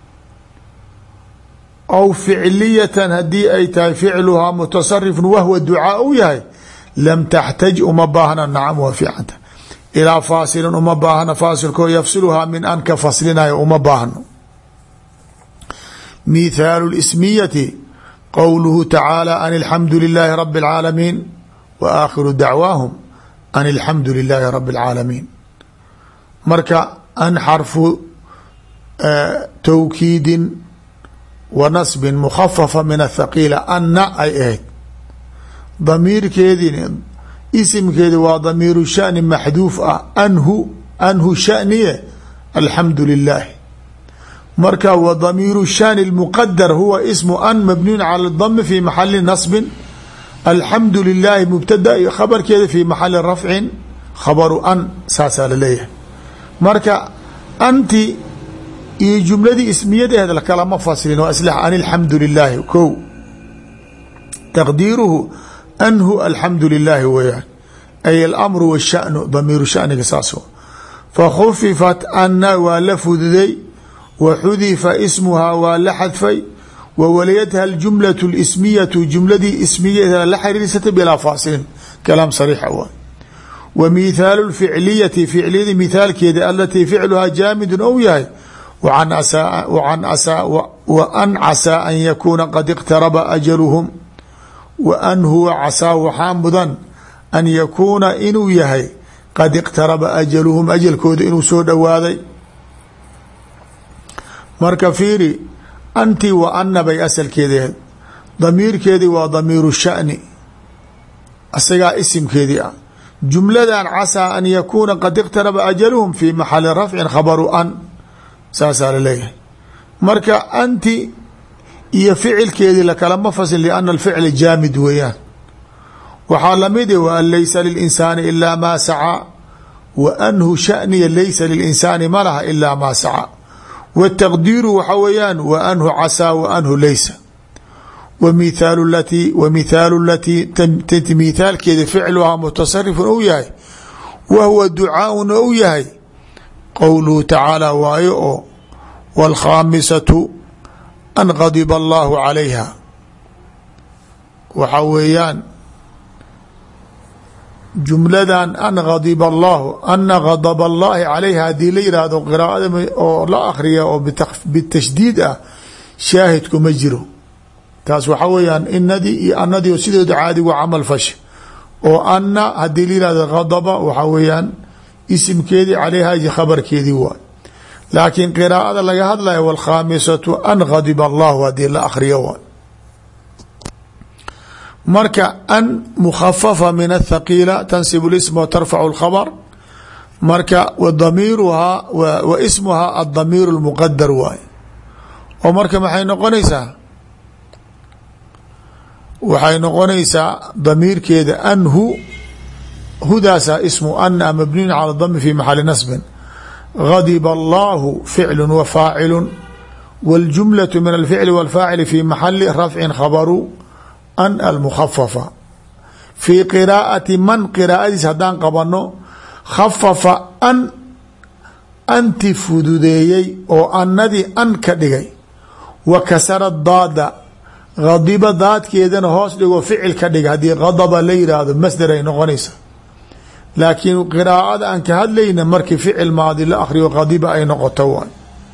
aw ficliyatan haddii ay tahay ficluhaa mutasarifun wahwa ducaa u yahay lam taxtaj uma baahna nacam waa fiicanta ilaa faasilin uma baahna faasilkoo yafsiluhaa min an ka faslinayo uma baahno. mithaalu اlismiyati qowluhu tacaala an alxamdu lilaahi rabi اlcaalamiin wa aakhiru dacwaahum an alxamdu lilaahi rabi اlcaalamiin. marka an xarfu tawkiidin wa nasbin mukhafafa min athaqiila anna ay ahayd damiirkeedin isimkeedi waa damiiru shani maxduuf ah anhu shaniye alxamdu lilaahi. marka wa damiiru shani lmuqadar huwa ismu an mabniyun cala dami fi maxali nasbin alxamdu lilaahi mubtada iyo khabarkeeda fi maxali rafcin khabaru an saasaa laleeyahay. marka anti iyo jumladii ismiyadeed kalama faslin waa isla an alxamdu lilaahi ko taqdiiruhu anhu alxamdu lilaahi weyaan ay alamru washanu damiiru shaniga saas fakhufifat anna waa la fududay wa xudifa ismuhaa waa la xadfay wa walayatha aljumlatu اlismiyatu jumladii ismigeeda la xiriirsatay bilaa faasilin kalaam sariixa waay. wa mithaalu lficliyati ficliyadii mithaalkeeda alatii ficluhaa jaamidun ou yahay وan casaa an yakuuna qad اqtaraba ajaluhum wa an huwa casaa waxaa mudan an yakuuna inuu yahay qad اqtaraba ajaluhum ajalkooda inuu soo dhowaaday. marka fiiri anti wa ana bay asalkeedaheed damiirkeedii waa damiiru shani isagaa isimkeedii ah. jumladan casaa an yakuuna qad اqtaraba ajaluhum fi maxali rafcin khabaru an saasaa laleeyahay. marka anti iyo ficilkeedii lakalama faslin lianna alficla jaamid weeyaan. waxaa lamid wa an laysa lilinsaani ilaa maa sacaa wa anhu shaniya laysa lilinsaani ma laha ilaa maa sacaa wataqdiiru waxa weeyaan wa anhu casaa wa anhu laysa. wa mithaalu latii mithaalkeeda ficluhaa mutasarifun ou yahay wa huwa ducaaun ou yahay qowluhu tacaala waayo oo wاlkhaamisatu an gadiba allahu calayha waxa weeyaan jumladan an gadiba allahu ana gadb allahi calayha haddii la yihahdo qiraa'ada oo la akriya oo bitashdiid ah shaahidku ma jiro. taas waxa weeyaan inadii iyo anadii oo sidooda caadigu camal fasha oo ana haddii la yihahdo gadba waxa weeyaan isimkeedii calayha khabarkeedii waay. laakiin qiraa'ada laga hadlayo wاlkhaamisatu an gadiba allahu haddii la akriyo waay. marka an mukhafafa min athaqiila tansib اlisma watarfacu اlkhabr. marka wadamiiruhaa wa ismuhaa adamiir اlmuqadar waay. oo marka maxay noqonaysaa damiirkeeda anhu hudaasaa ismu ana mabniyun cala dami fi maxali nasbin gadiba allahu ficlu wa faacilu wاljumlaة min alficli wاlfaacili fi maxali rafcin khabaru an almukhafafa. fii qiraa'ati man qiraa'adiis haddaan qabano khafafa an anti fududeeyey oo anadii an ka dhigay wa kasara daada gadiba daadkeedana hoos dhigo ficil ka dhiga haddii gadaba la yidhaahdo masder ay noqonaysa. laakiin qiraa'ada aan ka hadlayna markii ficil maadi la akriyo gadiba ay noqoto waay.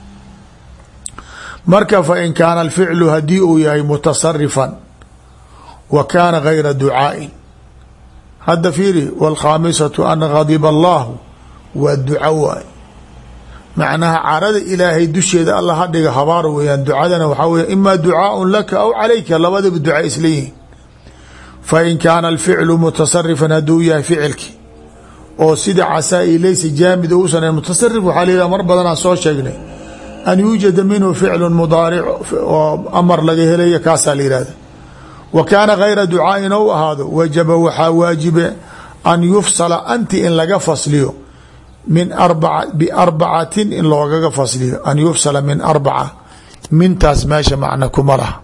marka fain kaana alficlu haddii uu yahay mutasarifan wa kaana gayra ducaa'in hadda fiiri wاlkhaamisatu an gadiba allahu waa duco waay. macnaha carada ilaahay dusheeda alla ha dhiga habaar weeyaan. ducadana waxaa weya ima ducaaءun laka aw calayka labadaba duca isla yihiin. fain kaana alficlu mutasarifan hadduu yahay ficilki oo sida casaa-i laysa jaamid uusan mutasarif waxaa layidhaha mar badanaa soo sheegnay an yuujada minhu ficlu mudaaric oo amar laga helaya kaasaa la yihahda wa kaana gayra ducaain ou ahaado wajaba waxaa waajibe an yufsala anti in laga fasliyo min biarbacatin in loogaga fasliyo an yufsala min arbaca mintaas meesha macna kuma laha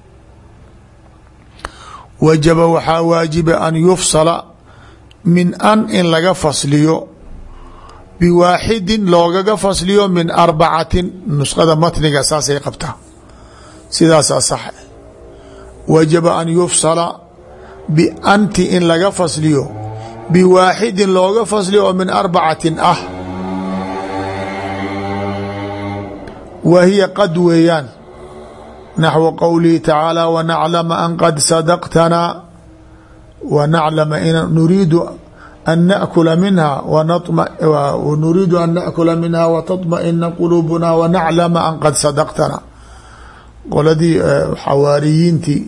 wajaba waxaa waajiba an yufsala min an in laga fasliyo biwaaxidin loogaga fasliyo min arbacatin nusqada matniga saasay qabtaa sidaasaa sax wajaba an yufsala bianti in laga fasliyo biwaaxidin looga fasliyo oo min arbacatin ah wa hiya qad weeyaan naxwu qowlihi tacaala wanaclama an qad sadaqtanaa wanaclama in nuriidu an nakula minha nuriidu an nakula minha wataطmaئina quluubuna wanaclama an qad sadaqtanaa qoladii xawaariyiintii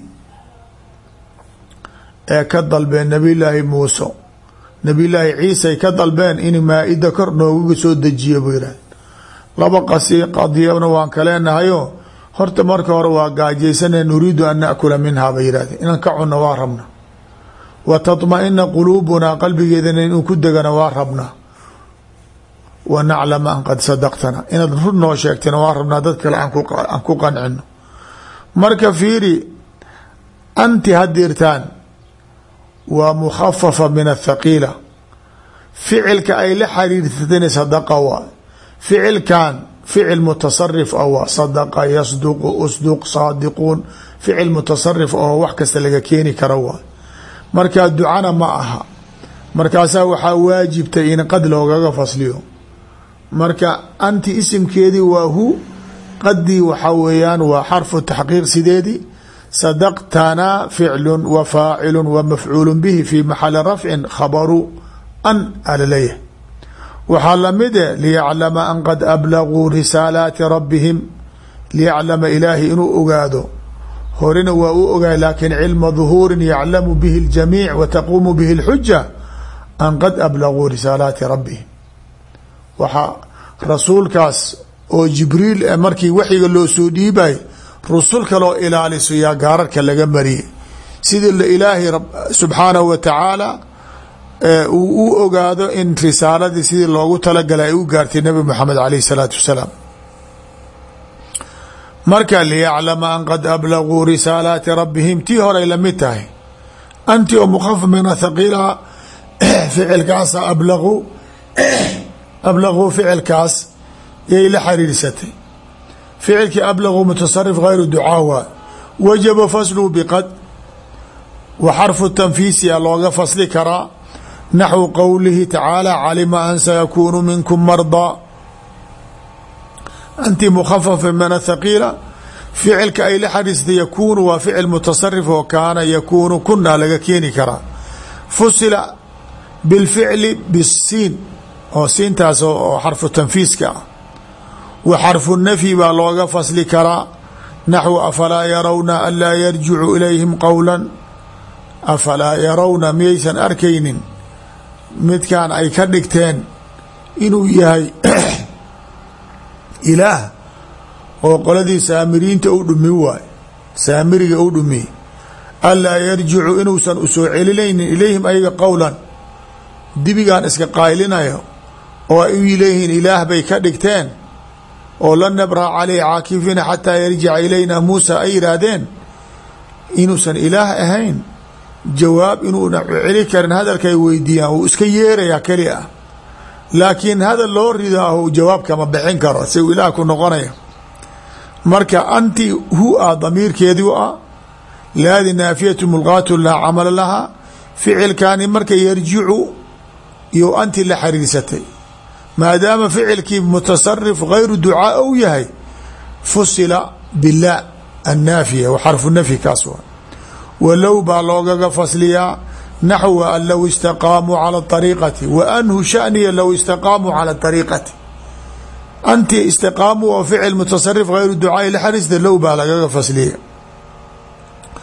ee ka dalbeen nabiy llaahi muuse nabiy llaahi ciisay ka dalbeen in maa-ida kor noogaga soo dejiyo buu yihahd laba qadiyana waan ka leenahayo horta marka hore waa gaajaysane nuriidu an nakula minha bay yihahdeen inaan ka cunno waa rabna wa taطmaئina quluubunaa qalbigeedana inuu ku degana waa rabna wa naclama an qad sadaqtana inaad run noo sheegtana waa rabnaa dad kale aan ku qancino marka fiiri anti hadirtaan waa mukhafafa min athaqiila ficilka ay la xariirsatana sadaqa waa ficilkan ficil mutasarif ah waa sadaqa yasduqu usduq saadiquun ficil mutasarif oo wax kasta laga keeni karo waa markaa ducana ma aha markaasaa waxaa waajibtay in qad loogaga fasliyo marka anti isimkeedii waa hu qadii waxaa weeyaan waa xarfu taxqiiq sideedii sadaqtanaa ficlu wa faacilu wa mafcuulu bihi fi maxali rafcin khabaru an alaleeyahay waxaa lamide liyaclama an qad ablaguu risaalaati rabbihim liyaclama ilaahi inuu ogaado horena waa u ogaay laakiin cilma duhuurin yaclamu bihi اljamiic wa taquumu bihi اlxuja an qad ablaguu risaalaati rabbihim waxaa rasuulkaas oo jibriil markii waxyiga loo soo dhiibay rusul kaloo ilaaliso yaa gaararka laga mariyay sidii ilaahay subxaanahu wa tacaala uu u ogaado in risaaladii sidii loogu talagalay ay u gaartay nabi moxamed alayh الsalaatu wasalaam marka liyaclama an qad ablaguu risaalaati rabbihim tii horay lamid tahay anti oo mukhafa min athaqiilaha ficilkaasa ablaguu ficilkaas yay la xariirsatay ficilkii ablaguu mutasarif gayru ducaa waa wajaba faslu biqad wa xarfu tanfiisia looga fasli karaa naxwu qowlihi tacaala calima an sayakuunu minkum mardaa anti mukhafafa min athaqiila ficilka ay la xariirsatay yakuunu waa ficil mutasarif oo kaana yakuunu kunaa laga keeni karaa fusila bilficli bisiin oo siintaas oo xarfu tanfiiska ah wa xarfu nafyi baa looga fasli karaa naxwu afalaa yarawna anlaa yarjicu ilayhim qowla afalaa yarawna miyaysan arkaynin midkan ay ka dhigteen inuu yahay ilaah oo qoladii saamiriinta u dhumi waay saamiriga u dhumi anlaa yarjicu inuusan usoo celinaynin ilayhim ayaga qowlan dibigan iska qaylinayo oo ay u leeyihiin ilaah bay ka dhigteen oo lan nabraha caleyhi caakifiina xataa yarjica ilayna muusa ay yihaahdeen inuusan ilaah ahayn jawaab inuuna celi karin hadalkay weydiiyaan uu iska yeerayaa keli ah laakiin hadal loo ridaaho jawaab kama bixin karo si uu ilaah ku noqonaya marka anti hu ah damiirkeedii u ah laadi naafiyatu mulqaatu laa camala laha ficilkani marka yarjicu iyo anti la xariirsatay maadaama ficilkii mutasarif gayru ducaa ou yahay fusila bila annaafiya wa xarfu nafyi kaas waa walow baa loogaga fasliyaa naxwa an low istaqaamuu cala ariiqati wa anhu shaniya low istaqaamuu cala ariiqati anti istiqaamu oo ficil mutasarif gayru ducaai la xariista low baa lagaga fasliya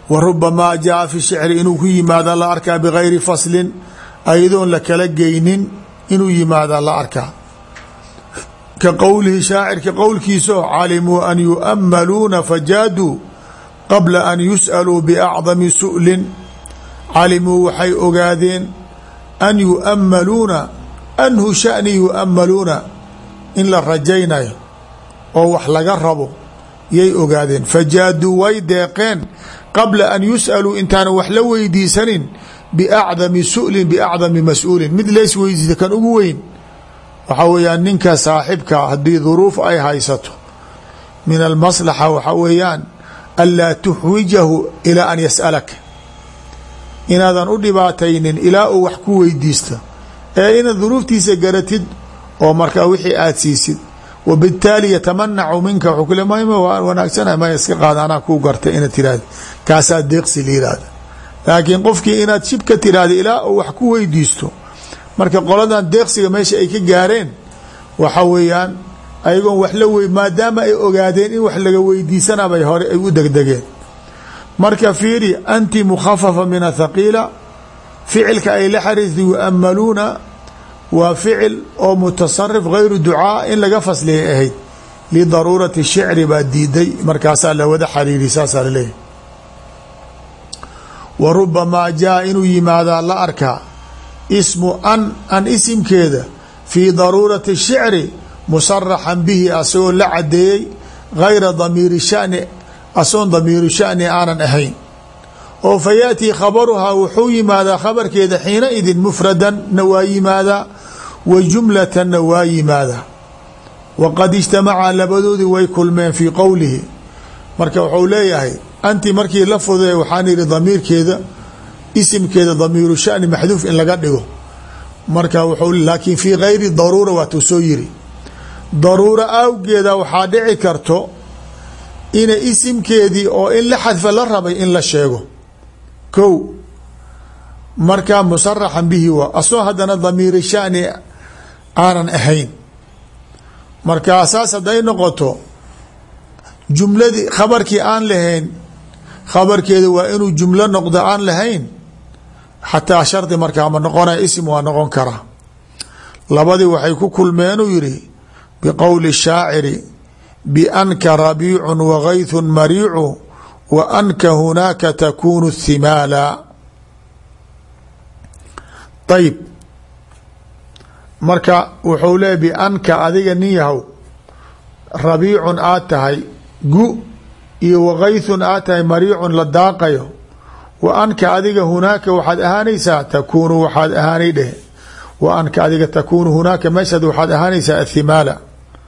wa rubamaa jaa fi shicri inuu ku yimaada la arkaa bigayri faslin ayadoon la kala geynin inuu yimaada la arkaa ka qowlihi shaacirka qowlkiisao calimuu an yu'ammaluuna fajaaduu qabla an yus'aluu biacdami su'lin calimuu waxay ogaadeen an yu'ammaluuna anhu sha'ni yu'ammaluuna in la rajaynayo oo wax laga rabo yay ogaadeen fajaaduu way deeqeen qabla an yus'aluu intaana wax la weydiisanin biacdami su'lin biacdami mas-uulin mid lays weydiista kan ugu weyn waxaa weeyaan ninka saaxibka haddii duruuf ay haysato min almaslaxa waxaa weeyaan anlaa tuxwijahu ilaa an yas'alaka inaadan u dhibaataynin ilaa uu wax ku weydiista ee inaad duruuftiisa garatid oo markaa wixii aad siisid wabitaali yatamanacu minka wxuu kule waa wanaagsana ma iska qaada anaa kuu gartay inaad tiraahda kaasaa deeqsi la yihahda laakiin qofkii inaad shib ka tiraahda ilaa uu wax ku weydiisto marka qoladan deeqsiga meesha ay ka gaareen waxa weeyaan ayagoon wax la maadaama ay ogaadeen in wax laga weydiisanabay hore ay u degdegeen marka fiiri anti mukhafafa min athaqiila ficilka ay la xariirta yu'ammaluuna waa ficil oo mutasarif gayru ducaa in laga fasliyay ahayd lidaruurati shicri baa diiday markaasaa la wada xariiri saasaa laleeyahy wa rubamaa jaa inuu yimaadaa la arkaa ismu an isimkeeda fii daruurati shicri musaraxan bihi asagoo la cadeeyey gayra damiiri shani asoon damiiru shani aanan ahayn oo fa yaatii khabaruhaa wuxuu yimaadaa khabarkeeda xiina idin mufradanna waa yimaadaa wa jumlatanna waa yimaadaa waqad ijtamacaa labadoodii way kulmeen fii qowlihi marka wuxuu leeyahay anti markii la fuday waxaan ihi damiirkeeda isimkeeda damiiru shani maxduuf in laga dhigo marka wuxuu laakiin fii gayri daruura waatuu soo yiri daruura awgeeda waxaa dhici karto ina isimkeedii oo in la xadfa la rabay in la sheego kow markaa musaraxan bihi waa asoo haddana damiiri shani aanan ahayn markaa saas hadday noqoto jumladii khabarkii aan lahayn khabarkeeda waa inuu jumlo noqdo aan lahayn xataa shardi markaa ma noqonaya isim waa noqon karaa labadii waxay ku kulmeenuu yidhi biqowli shaaciri bianka rabiicun wagaythun mariicu wa anka hunaaka takuunu thimaala ayib marka wuxuu leeya bianka adiga nin yahow rabiicun aad tahay gu iyo wagaythun aad tahay mariicun la daaqayo wa anka adiga hunaaka waxaad ahaanaysaa takuunu waxaad ahaanay dheh wa anka adiga takuunu hunaaka meeshaad waxaad ahaanaysaa athimaala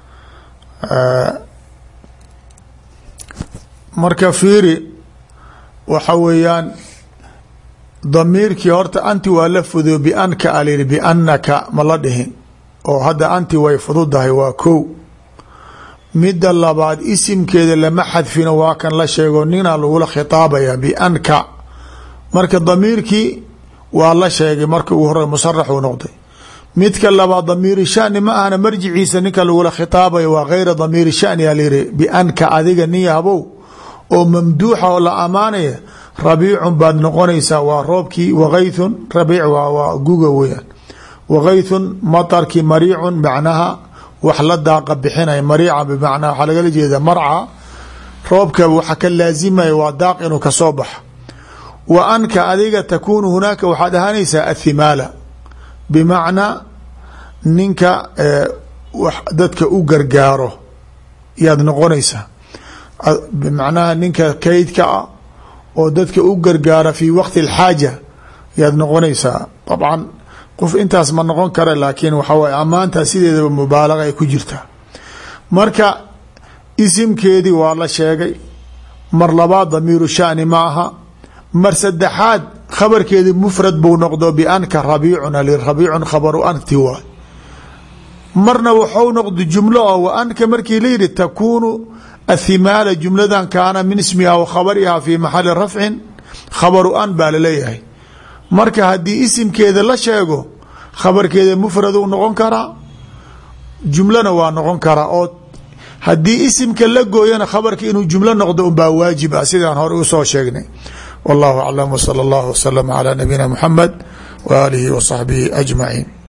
marka fiiri waxa weeyaan damiirkii horta anti waa la fudo bianka alayhi biannaka ma la dhihin oo hadda anti way fududahay waa kow midda labaad isimkeeda lama xadfino waa kan la sheego ninaa lagula khitaabaya bianka marka damiirkii waa la sheegay marka uu hore musaraxuu noqday midka labaad damiiri shani ma ahna marjiciisa ninka lagula khitaabayo waa gayra damiiri shani alayhi bianka adiga nin yahabow oo mamduuxa oo la amaanaya rabiicun baad noqonaysaa waa roobkii wagaythun rabiic waa guga weyaan wagaythun matarkii mariicun macnaha wax la daaqa bixinaya mariica bimacnaa waxaa lagala jeeda marca roobka waxa ka laazimaya waa daaq inuu kasoo baxo wa anka adiga takuunu hunaaka waxaad ahaanaysaa athimaala bimacnaa ninka dadka u gargaaro yaad noqonaysaa bimacnaha ninka kaydka ah oo dadka u gargaara fii waqti alxaaja yaad noqonaysaa dabcan qof intaas ma noqon kara laakiin waxa waye ammaantaa sideedaba mubaalaga ay ku jirtaa marka isimkeedii waa la sheegay mar labaad damiiru shani ma aha mar saddexaad khabarkeedii mufrad buu noqdo bianka rabiicun rabiicun khabaru anti waay marna waxau noqdo jumlo oo wa anka markii la yidhi takuunu athimaala jumladan kaana min ismiha wa khabariha fii maxali rafcin khabaru an baa laleeyahay marka haddii isimkeeda la sheego khabarkeeda mufraduu noqon karaa jumlana waa noqon karaa oo haddii isimka la gooyana khabarka inuu jumlo noqdo unbaa waajib ah sidaan hore usoo sheegnay wallahu aclam wslى اllah wslm عlى nabiyina mxamed w alihi w صaxbihi ajmaciin.